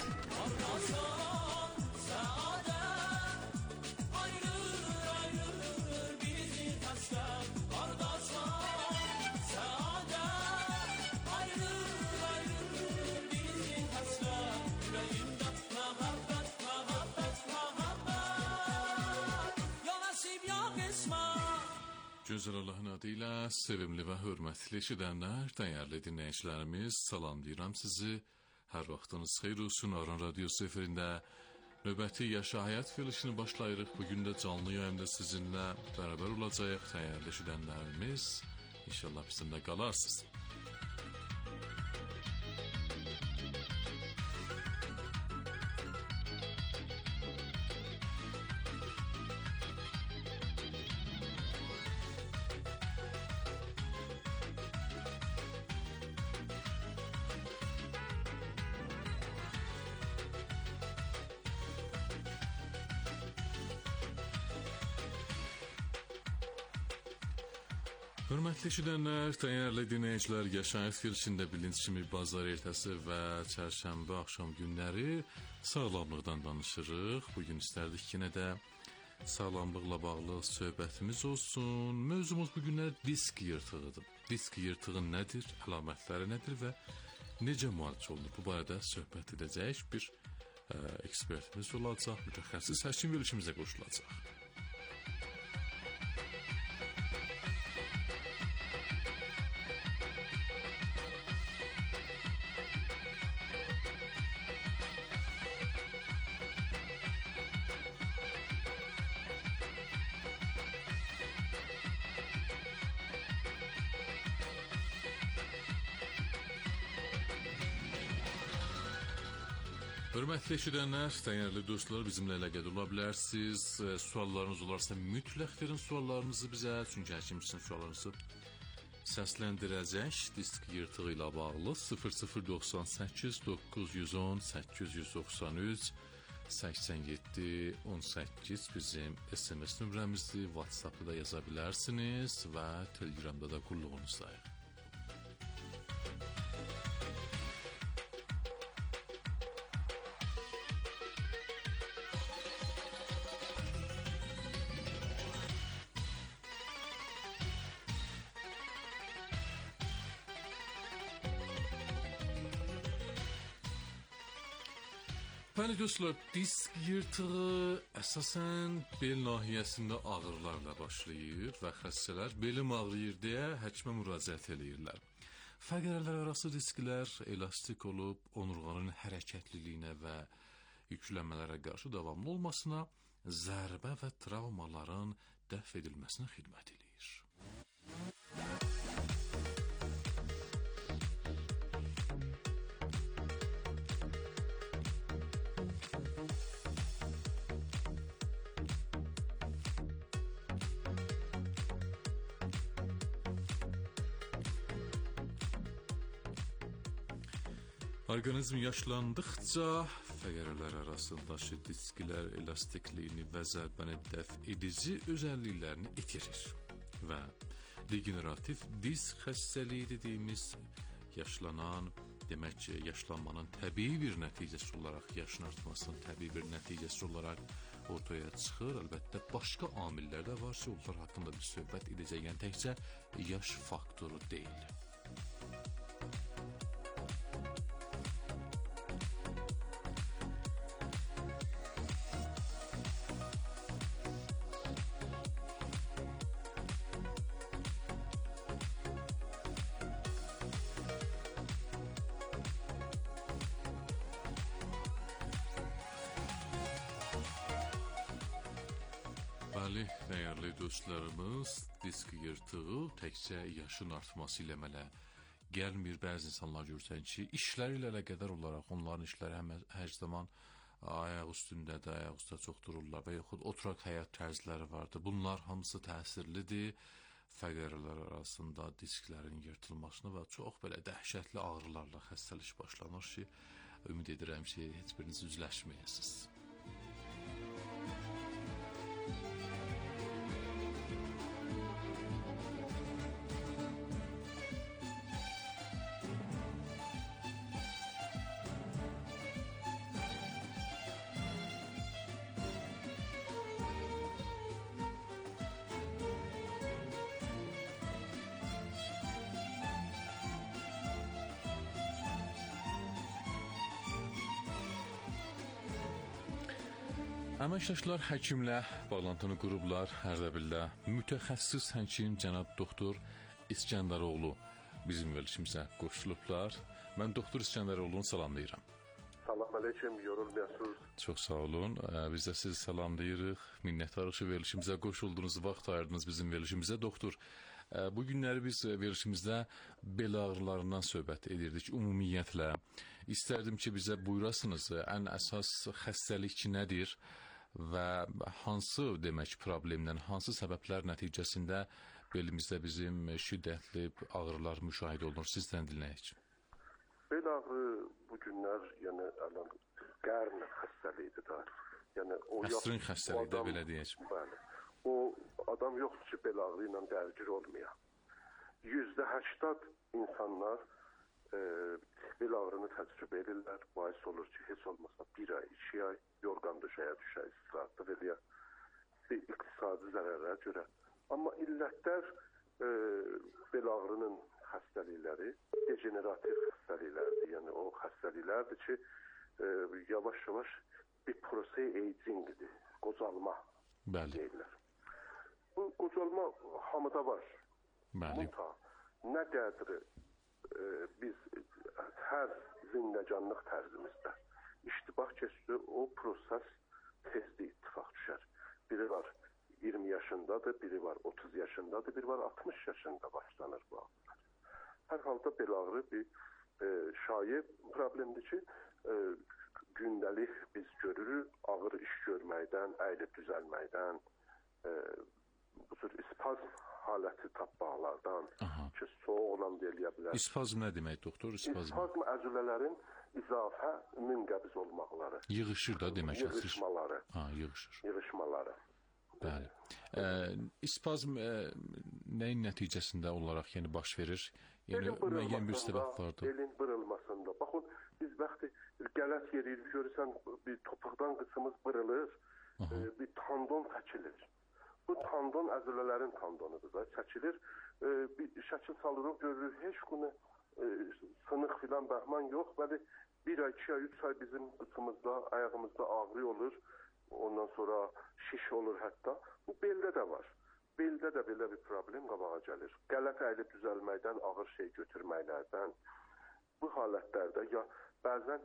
Gözəl Allahın adı ilə sevimli və hörmətli eşidənlər, dəyərli dinləyicilərimiz, salamlayıram sizi. Hər vaxtınız xeyir olsun. Aran Radiosu efirində növbəti Yaşa Həyat verilişini başlayırıq. Bugün də canlı yayımda sizinlə bərabər olacağıq. Dəyərli eşidənlərimiz, inşallah bizimlə qalarsınız. Hörmətli eşidənlər, dəyərli dinləyicilər, Yaşa Həyat verilişində bildiğiniz kimi bazar ertəsi və çərşənbə axşam günləri sağlamlıqdan danışırıq. Bugün istərdik ki, yenə də sağlamlıqla bağlı söhbətimiz olsun. Mövzumuz bu günlər disk yırtığıdır. Disk yırtığı nədir, əlamətləri nədir və necə müalicə olunur? Bu barədə söhbət edəcək bir ekspertimiz olacaq, mütəxəssis həkim verilişimizə qoşulacaq. Hörmətli eşidənlər, dəyərli dostlar, bizimlə əlaqədə ola bilərsiniz. Suallarınız olarsa mütləq verin suallarınızı bizə, çünki həkim sizin suallarınızı səsləndirəcək. Disk yırtığı ilə bağlı 0098 910 893 87 18 bizim SMS nömrəmizdir. WhatsApp-da da yaza bilərsiniz və Telegramda da qulluğunuzdayıq. Bəli dostlar, disk yırtığı əsasən bel nahiyəsində ağrılarla başlayır və xəstələr belim ağrıyır deyə həkimə müraciət edirlər. Fəqərələr arası disklər elastik olub, onurğanın hərəkətliliyinə və yüklənmələrə qarşı davamlı olmasına, zərbə və travmaların dəf edilməsinə xidmət edir. Orqanizm yaşlandıqca fəqərələr arasındakı disklər elastikliyini və zərbəni dəf edici özəlliklərini itirir və degenerativ disk xəstəliyi dediyimiz yaşlanan, demək ki, yaşlanmanın təbii bir nəticəsi olaraq, yaşın artmasının təbii bir nəticəsi olaraq ortaya çıxır. Əlbəttə, başqa amillər də var ki, onlar haqqında bir söhbət edəcək, yəni təkcə yaş faktoru deyil. Bəli, dəyərli dostlarımız, disk yırtığı təkcə yaşın artması ilə əmələ gəlmir. Bəzi insanlar görürsən ki, işləri ilə əlaqədar olaraq onların işləri hər zaman ayaq üstündədir, ayaq üstə çox dururlar və yaxud oturaq həyat tərzləri vardır. Bunlar hamısı təsirlidir fəqərələr arasında disklərin yırtılmasına və çox belə dəhşətli ağrılarla xəstəlik başlanır ki, ümid edirəm ki, heç biriniz üzləşməyəsiniz. Əməkdaşlar həkimlə bağlantını qurublar, Ərdəbildə mütəxəssis həkim cənab doktor İskəndəroğlu bizim verilişimizə qoşulublar. Mən doktor İskəndəroğlu'nu salamlayıram. Salam aleyküm, yorulmayasınız. Çox sağ olun. Biz də sizi salamlayırıq. Minnətdarıq ki, verilişimizə qoşuldunuz, vaxt ayırdınız bizim verilişimizə. Doktor, bu günləri biz verilişimizdə bel ağrılarından söhbət edirdik ümumiyyətlə. İstərdim ki, bizə buyurasınız, ən əsas xəstəlik nədir və hansı demək problemdən, hansı səbəblər nəticəsində belimizdə bizim şiddətli ağrılar müşahidə olunur? Sizdən dinləyək. Bel ağrı bu günlər, yəni qərn xəstəliyidir da. Yəni o əsrin xəstəliyi də belə deyək. Bəli. O adam yoxdur ki, bel ağrı ilə dərgir olmaya. %80 insanlar bel ağrını təcrübə edirlər. Bahis olur ki, heç olmasa 1 ay, 2 ay yorğan döşəyə düşər, istirahətdə və ya iqtisadi zərərlərə görə. Amma illətlər bel ağrının xəstəlikləri degenerativ xəstəliklərdir. Yəni o xəstəliklərdir ki, yavaş-yavaş bir proses agingdir, qocalma deyirlər. Bu qocalma hamıda var. Muta, nə qədri biz hər zindəcanlıq tərzimizdə iştibah keçdi, o proses tezdə ittifaq düşər. Biri var 20 yaşındadır, biri var 30 yaşındadır, biri var 60 yaşında başlanır bu ağrılar. Hər halda bel ağrı bir şayə problemdir ki, gündəlik biz görürük, ağır iş görməkdən, əyilib düzəlməkdən, bu cür ispazm haləti tapmaqlardan ki, soğuqla deyə bilər. İspazm nə demək, doktor? İspazm əzülələrin izafə münqəbiz olmaqları. Yığışır da demək. Yığışmaları. Yığışır. Yığışmaları. Bəli. İspazm nəyin nəticəsində olaraq yəni baş verir? Yəni müəyyən bir səbəb vardır. Belin bırılmasında. Baxın, biz vaxtı qələt yeririk, görürsən bir topuqdan qısmımız bırılır, bir tendon çəkilir. Bu tendon əzələlərin tendonudur da, çəkilir. Bir şəkil salırıq, görürük, heç bunu sınıq filan bəhman yox, bəli 1 ay, 2 ay, 3 ay bizim qıçımızda, ayağımızda ağrı olur. Ondan sonra şiş olur hətta. Bu beldə də var. Beldə də belə bir problem qabağa gəlir. Qələt əyilib düzəlməkdən, ağır şey götürməklərdən. Bu halətlərdə ya bəzən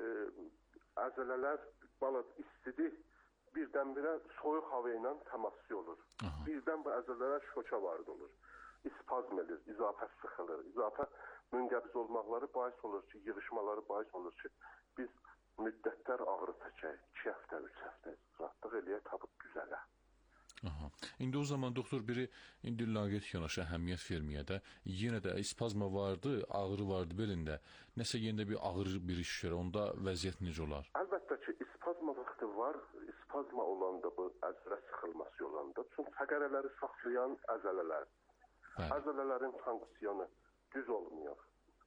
əzələlər istidir, birdən-birə soyuq hava ilə təmasü olur. Birdən bu əzələlər şoka varid olur. İspazm edir, izafə sıxılır. İzafə müngəbiz olmaqları bahis olur ki, yığışmaları bahis olur ki, biz müddətlər ağrı çəkək, 2 həftə, 3 həftə rahatlıq eləyə tapıb güzələ. Aha. İndi o zaman doktor biri indi laqeyd yanaşı əhəmiyyət verməyə də yenə də spazma vardı, ağrı vardı belində. Nəsə yenə də bir ağır bir iş görür. Onda vəziyyət necə olar? Əlbəttə ki, spazma vaxtı var. Spazma olanda bu əzələ sıxılması olanda. Çünki fəqərələri saxlayan əzələlər. Əzələlərin funksiyonu düz olmuyor.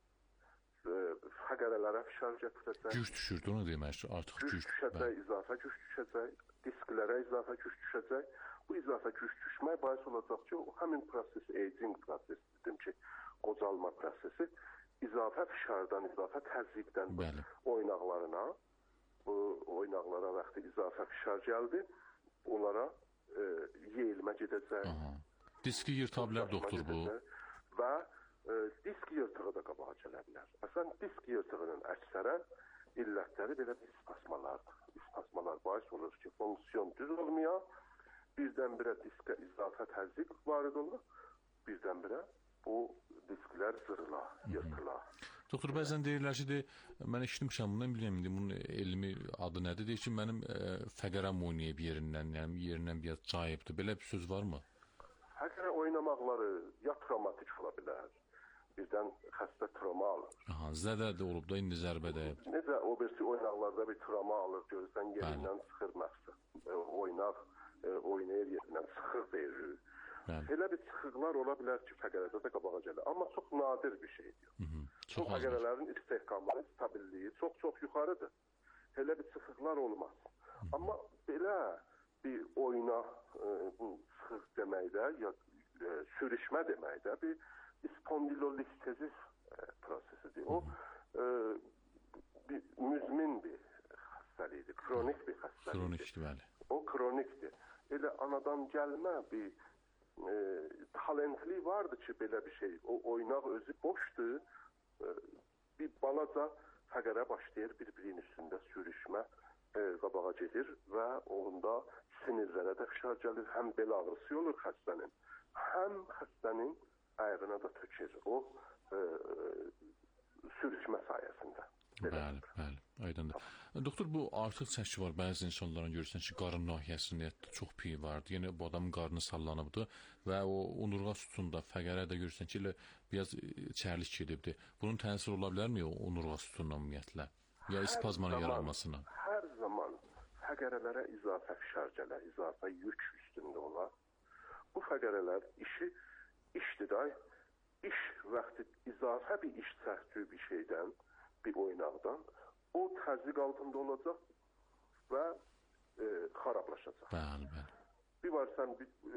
Fəqərələrə fişar gətirəcək. Güc düşür, onu demək artıq güc düşəcək, izafə güc düşəcək, disklərə izafə güc düşəcək. Bu izafə güc düşmək bahis olacaq ki, həmin proses, aging prosesi, dedim ki, qocalma prosesi izafə fişardan, izafə təzyiqdən oynaqlarına, bu oynaqlara vaxtı izafə fişar gəldi, onlara yeyilmə gedəcək. Diski yırta bilər doktor bu. Və disk yırtığı da qabağa gələ bilər. Əslən, disk yırtığının əksərən illətləri belə spasmalardır. Spasmalar bahis olur ki, fonksiyon düz olmuyor, birdən-birə diskə izafə təzyiq varid olur, birdən-birə bu disklər zırıla, yırtıla. Doktor, bəzən deyirlər ki, mən eşitmişəm bundan, bilməm, bunun elmi adı nədir, deyir ki, mənim fəqərəm oynayıb yerindən, yəni yerindən bir cayibdir. Belə bir söz varmı? Fəqərə oynamaqları ya travmatik ola bilər, birdən xəstə travma alır. Zədə də olub da, indi zərbə də. Necə o birisi oynaqlarda bir travma alır, görürsən yerindən sıxır məqsəd. Oynaq, oynayır yerindən sıxır verir. Elə bir sıxıqlar ola bilər ki, fəqərədə də qabağa gəlir. Amma çox nadir bir şeydir. Çox fəqərələrin istehkamları, stabilliyi çox-çox yuxarıdır. Elə bir sıxıqlar olmaz. Amma belə bir oyuna, bu sıxıq deməkdə, ya sürüşmə deməkdə bir spondilolistezis prosesidir. O bir müzmin bir xəstəlikdir, kronik bir xəstəlikdir. Kronikdir, bəli. O kronikdir. Elə anadan gəlmə bir talentli vardı ki, belə bir şey. O oynaq özü boşdur. Bir balaca fəqərə başlayır, bir-birinin üstündə sürüşmə qabağa gedir və onda sinirlərə də fişar gəlir. Həm bel ağrısı olur xəstənin, həm xəstənin ayağına da tökür. O sürüşmə sayəsində. Bəli, bəli, aydındır. Doktor, bu artıq çəki var. Bəzi insanların görürsən ki, qarın nahiyəsində çox piy vardı. Yəni, bu adamın qarnı sallanıbdı və o onurğa sütununda, fəqərə də görürsən ki, biraz çərlik gedibdi. Bunun təsiri ola bilərmi o onurğa sütununa ümumiyyətlə? Ya spazmanın yaranmasına? Hər zaman fəqərələrə izafə fişar gələr, izafə yük üstündə olar. Bu fəqərələr işdir da, iş vaxtı izafə bir iş çəkdiyi bir şeydən, bir oynaqdan, o təzyiq altında olacaq və xarablaşacaq. Bəli, bəli. Bir varsan,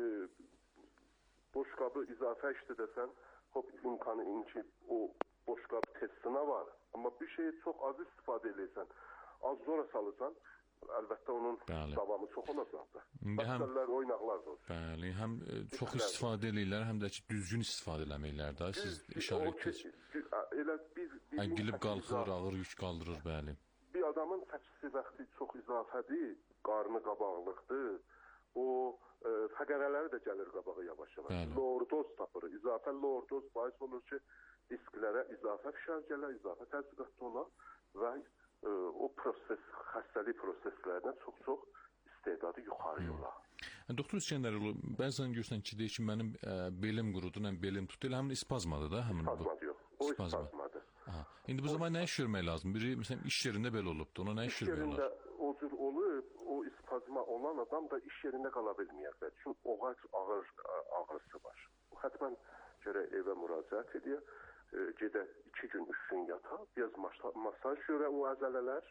boşqabı izafə işdə desən, hop imkanı ki, o boşqab testina var. Amma bir şeyi çox az istifadə edirsən, az zora salırsan, əlbəttə onun davamı çox olacaqdır. Bəsələr, oynaqlar da olsun. Bəli, həm çox istifadə edirlər, həm də ki, düzgün istifadə eləməklər də. Siz işarə etdiniz. Gilib qalxır, ağır yük qaldırır, bəli. Bir adamın çəkisi vaxtı çox izafədir, qarnı qabaqlıqdır, o fəqərələri də gəlir qabağa yavaş-yavaş. Lordoz tapır, izafə lordoz bahis olur ki, disklərə izafə fişar gələr, izafə təzyiqatda olar və o proses, xəstəlik proseslərinə çox-çox istedadı yuxarı yola. Doktor İskəndəroğlu, bəzən görürsən ki, deyir ki, mənim belim qurudur, belim tutdu, elə həmin spazmadır da? Spazmadır yox, o spazmadır. İndi bu zaman nə iş görmək lazım? Biri, məsələn, iş yerində belə olubdur, ona nə iş görmək olar? İş yerində o cür olub, o spazma olan adam da iş yerində qala bilməyəcək. Çünki oğac ağrısı var. Hətmən gərək evə müraciət edir, gedə 2 gün, 3 gün yata, biraz masaj görə o əzələlər,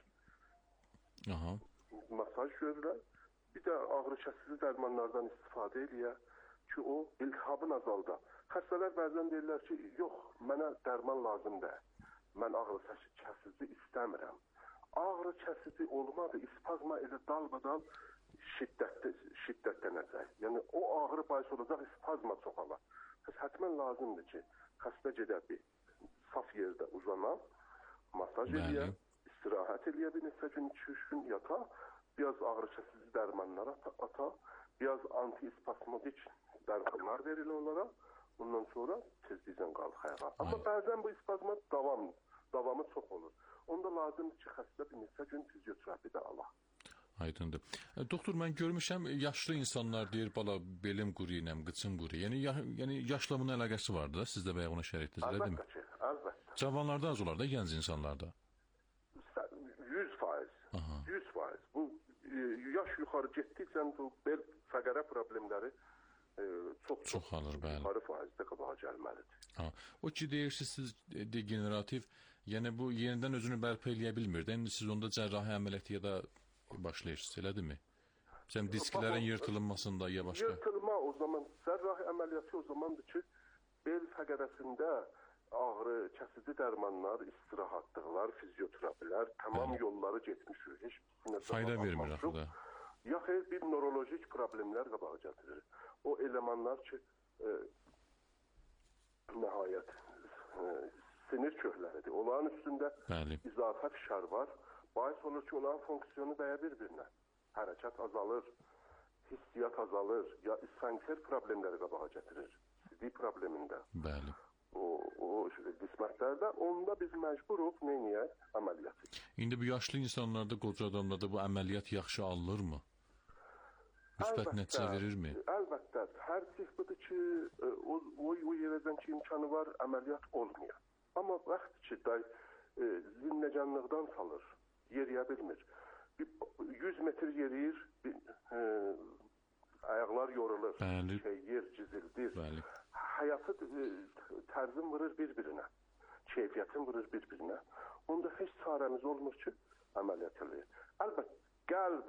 masaj görürlər, bir də ağrı kəsici dərmanlardan istifadə edir ki, o iltihabın azalda. Xəstələr bəzən deyirlər ki, yox, mənə dərman lazım deyil. mən ağrı kəsici istəmirəm. Ağrı kəsici olmadı, ispazma elə dalbadal şiddətlənəcək. Yəni o ağrı bahis olacaq, ispazma çoxalır. Həttəmən lazımdır ki, xəstə gedə bir saf yerdə uzana, masaj eləyə, istirahət eləyə bir neçə gün, 2-3 gün yata, biraz ağrı kəsici dərmanlar ata, biraz anti-ispasmodik dərmanlar verilir onlara, ondan sonra tezliklə qalx ayağa. Amma bəzən bu ispazma davamı çox olur. Onda lazımdır ki, xəstə bir neçə gün fizioterapi də ala. Aydındır. Doktor, mən görmüşəm, yaşlı insanlar deyir, bala, belim quruyunəm, qıçım quruyum. Yəni yaşla bunun əlaqəsi var da, siz də bəyə ona şərh etdiniz, elə deyilmi? Əlbəttə. Cavanlarda az olar da, gənc insanlarda. 100%. Bu yaş yuxarı getdikcə bu bel fəqərə problemləri çox alır, bəli. Yuxarı faizdə qabağa gəlməlidir. O ki, deyirsiniz, degenerativ, yəni bu yenidən özünü bərpa eləyə bilmir. Yəni siz onda cərrahi əməliyyatı ya da başlayırsınız, elədirmi? Disklərin yırtılmasında ya başqa? Yırtılma o zaman, cərrahi əməliyyatı o zamandır ki, bel fəqərəsində ağrı kəsici dərmanlar, istirahatlıqlar, fizioterapilər, tamam yolları getmişik. Heç fayda vermir axıda. Ya xeyr, bir neurolojik problemlər qabağa gətirir. O elemanlar ki, nəhayət sinir kökləridir. Onların üstündə izafə fişar var. Bahis olur ki, onların fonksiyonu dəyə bir-birinə. Hərəkət azalır, hissiyat azalır, ya isfanter problemləri qabağa gətirir. Sidik problemində. Bəli. O qismətlərdə, onda biz məcburuq neyniyə əməliyyat. İndi bu yaşlı insanlarda, qoca adamlarda bu əməliyyat yaxşı alınırmı? Müsbət nəticə verirmi? Əlbəttə. Hər budur ki, o yerədən ki, imkanı var, əməliyyat olmuyor. Amma vaxt ki, zinləcanlıqdan salır, yeriyə bilmir. 100 metr yeriyir, ayaqlar yorulur, yer cizildir. Həyatı tərzin vurur bir-birinə, keyfiyyətin vurur bir-birinə. Onda heç çarəmiz olmur ki, əməliyyat eləyir. Əlbəttə, qəlb,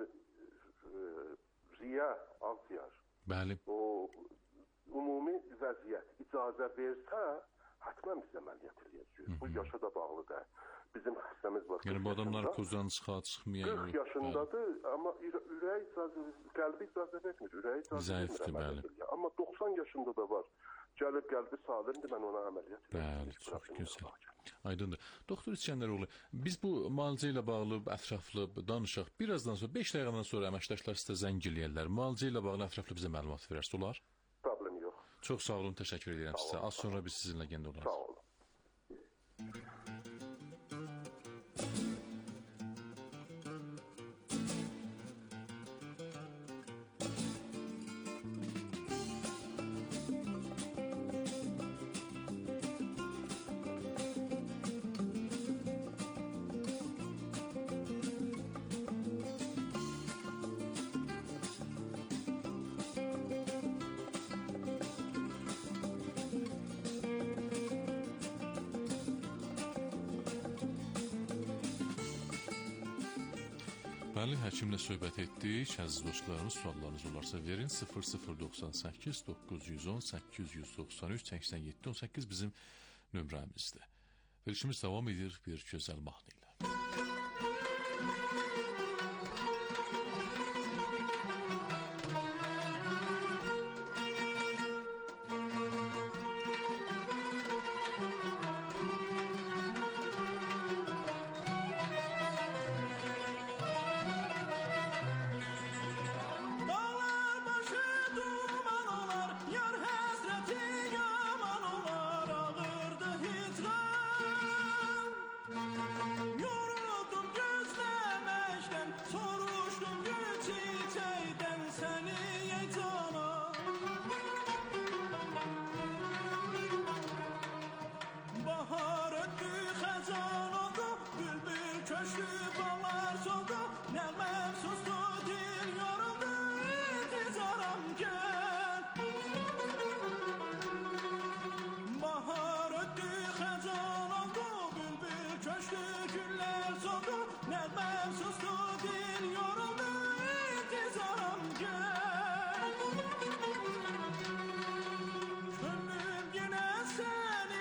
riya, ağziyar. O ümumi vəziyyət icazə versə, hətmən biz əməliyyat eləyəcəyik. Bu yaşa da bağlı da. Bizim xəstəmiz var. Yəni bu adamlar kozdan çıxmaya 40 yaşındadır, amma qəlbi icazə vermir. Ürəyi icazə vermir. Amma 90 yaşında da var. Gəlib qəlbi sağlamdır, mən ona əməliyyat edirəm. Bəli, çox gözəl. Aydındır. Doktor İskəndəroğlu, biz bu müalicə ilə bağlı ətraflı danışaq. Birazdan sonra, 5 dəqiqədən sonra əməkdaşlar sizə zəng eləyərlər. Müalicə ilə bağlı ətraflı bizə məlumat verərsiniz, olar? Problem yox. Çox sağ olun, təşəkkür edirəm sizə. Az sonra biz sizinlə gəndə olarız. Sağ olun. Bəli, həkimlə söhbət etdik. Əziz dostlarımız, suallarınız olarsa verin. 0098 910 893 87 18 bizim nömrəmizdir. Verilişimiz davam edir bir gözəl mahnı ilə.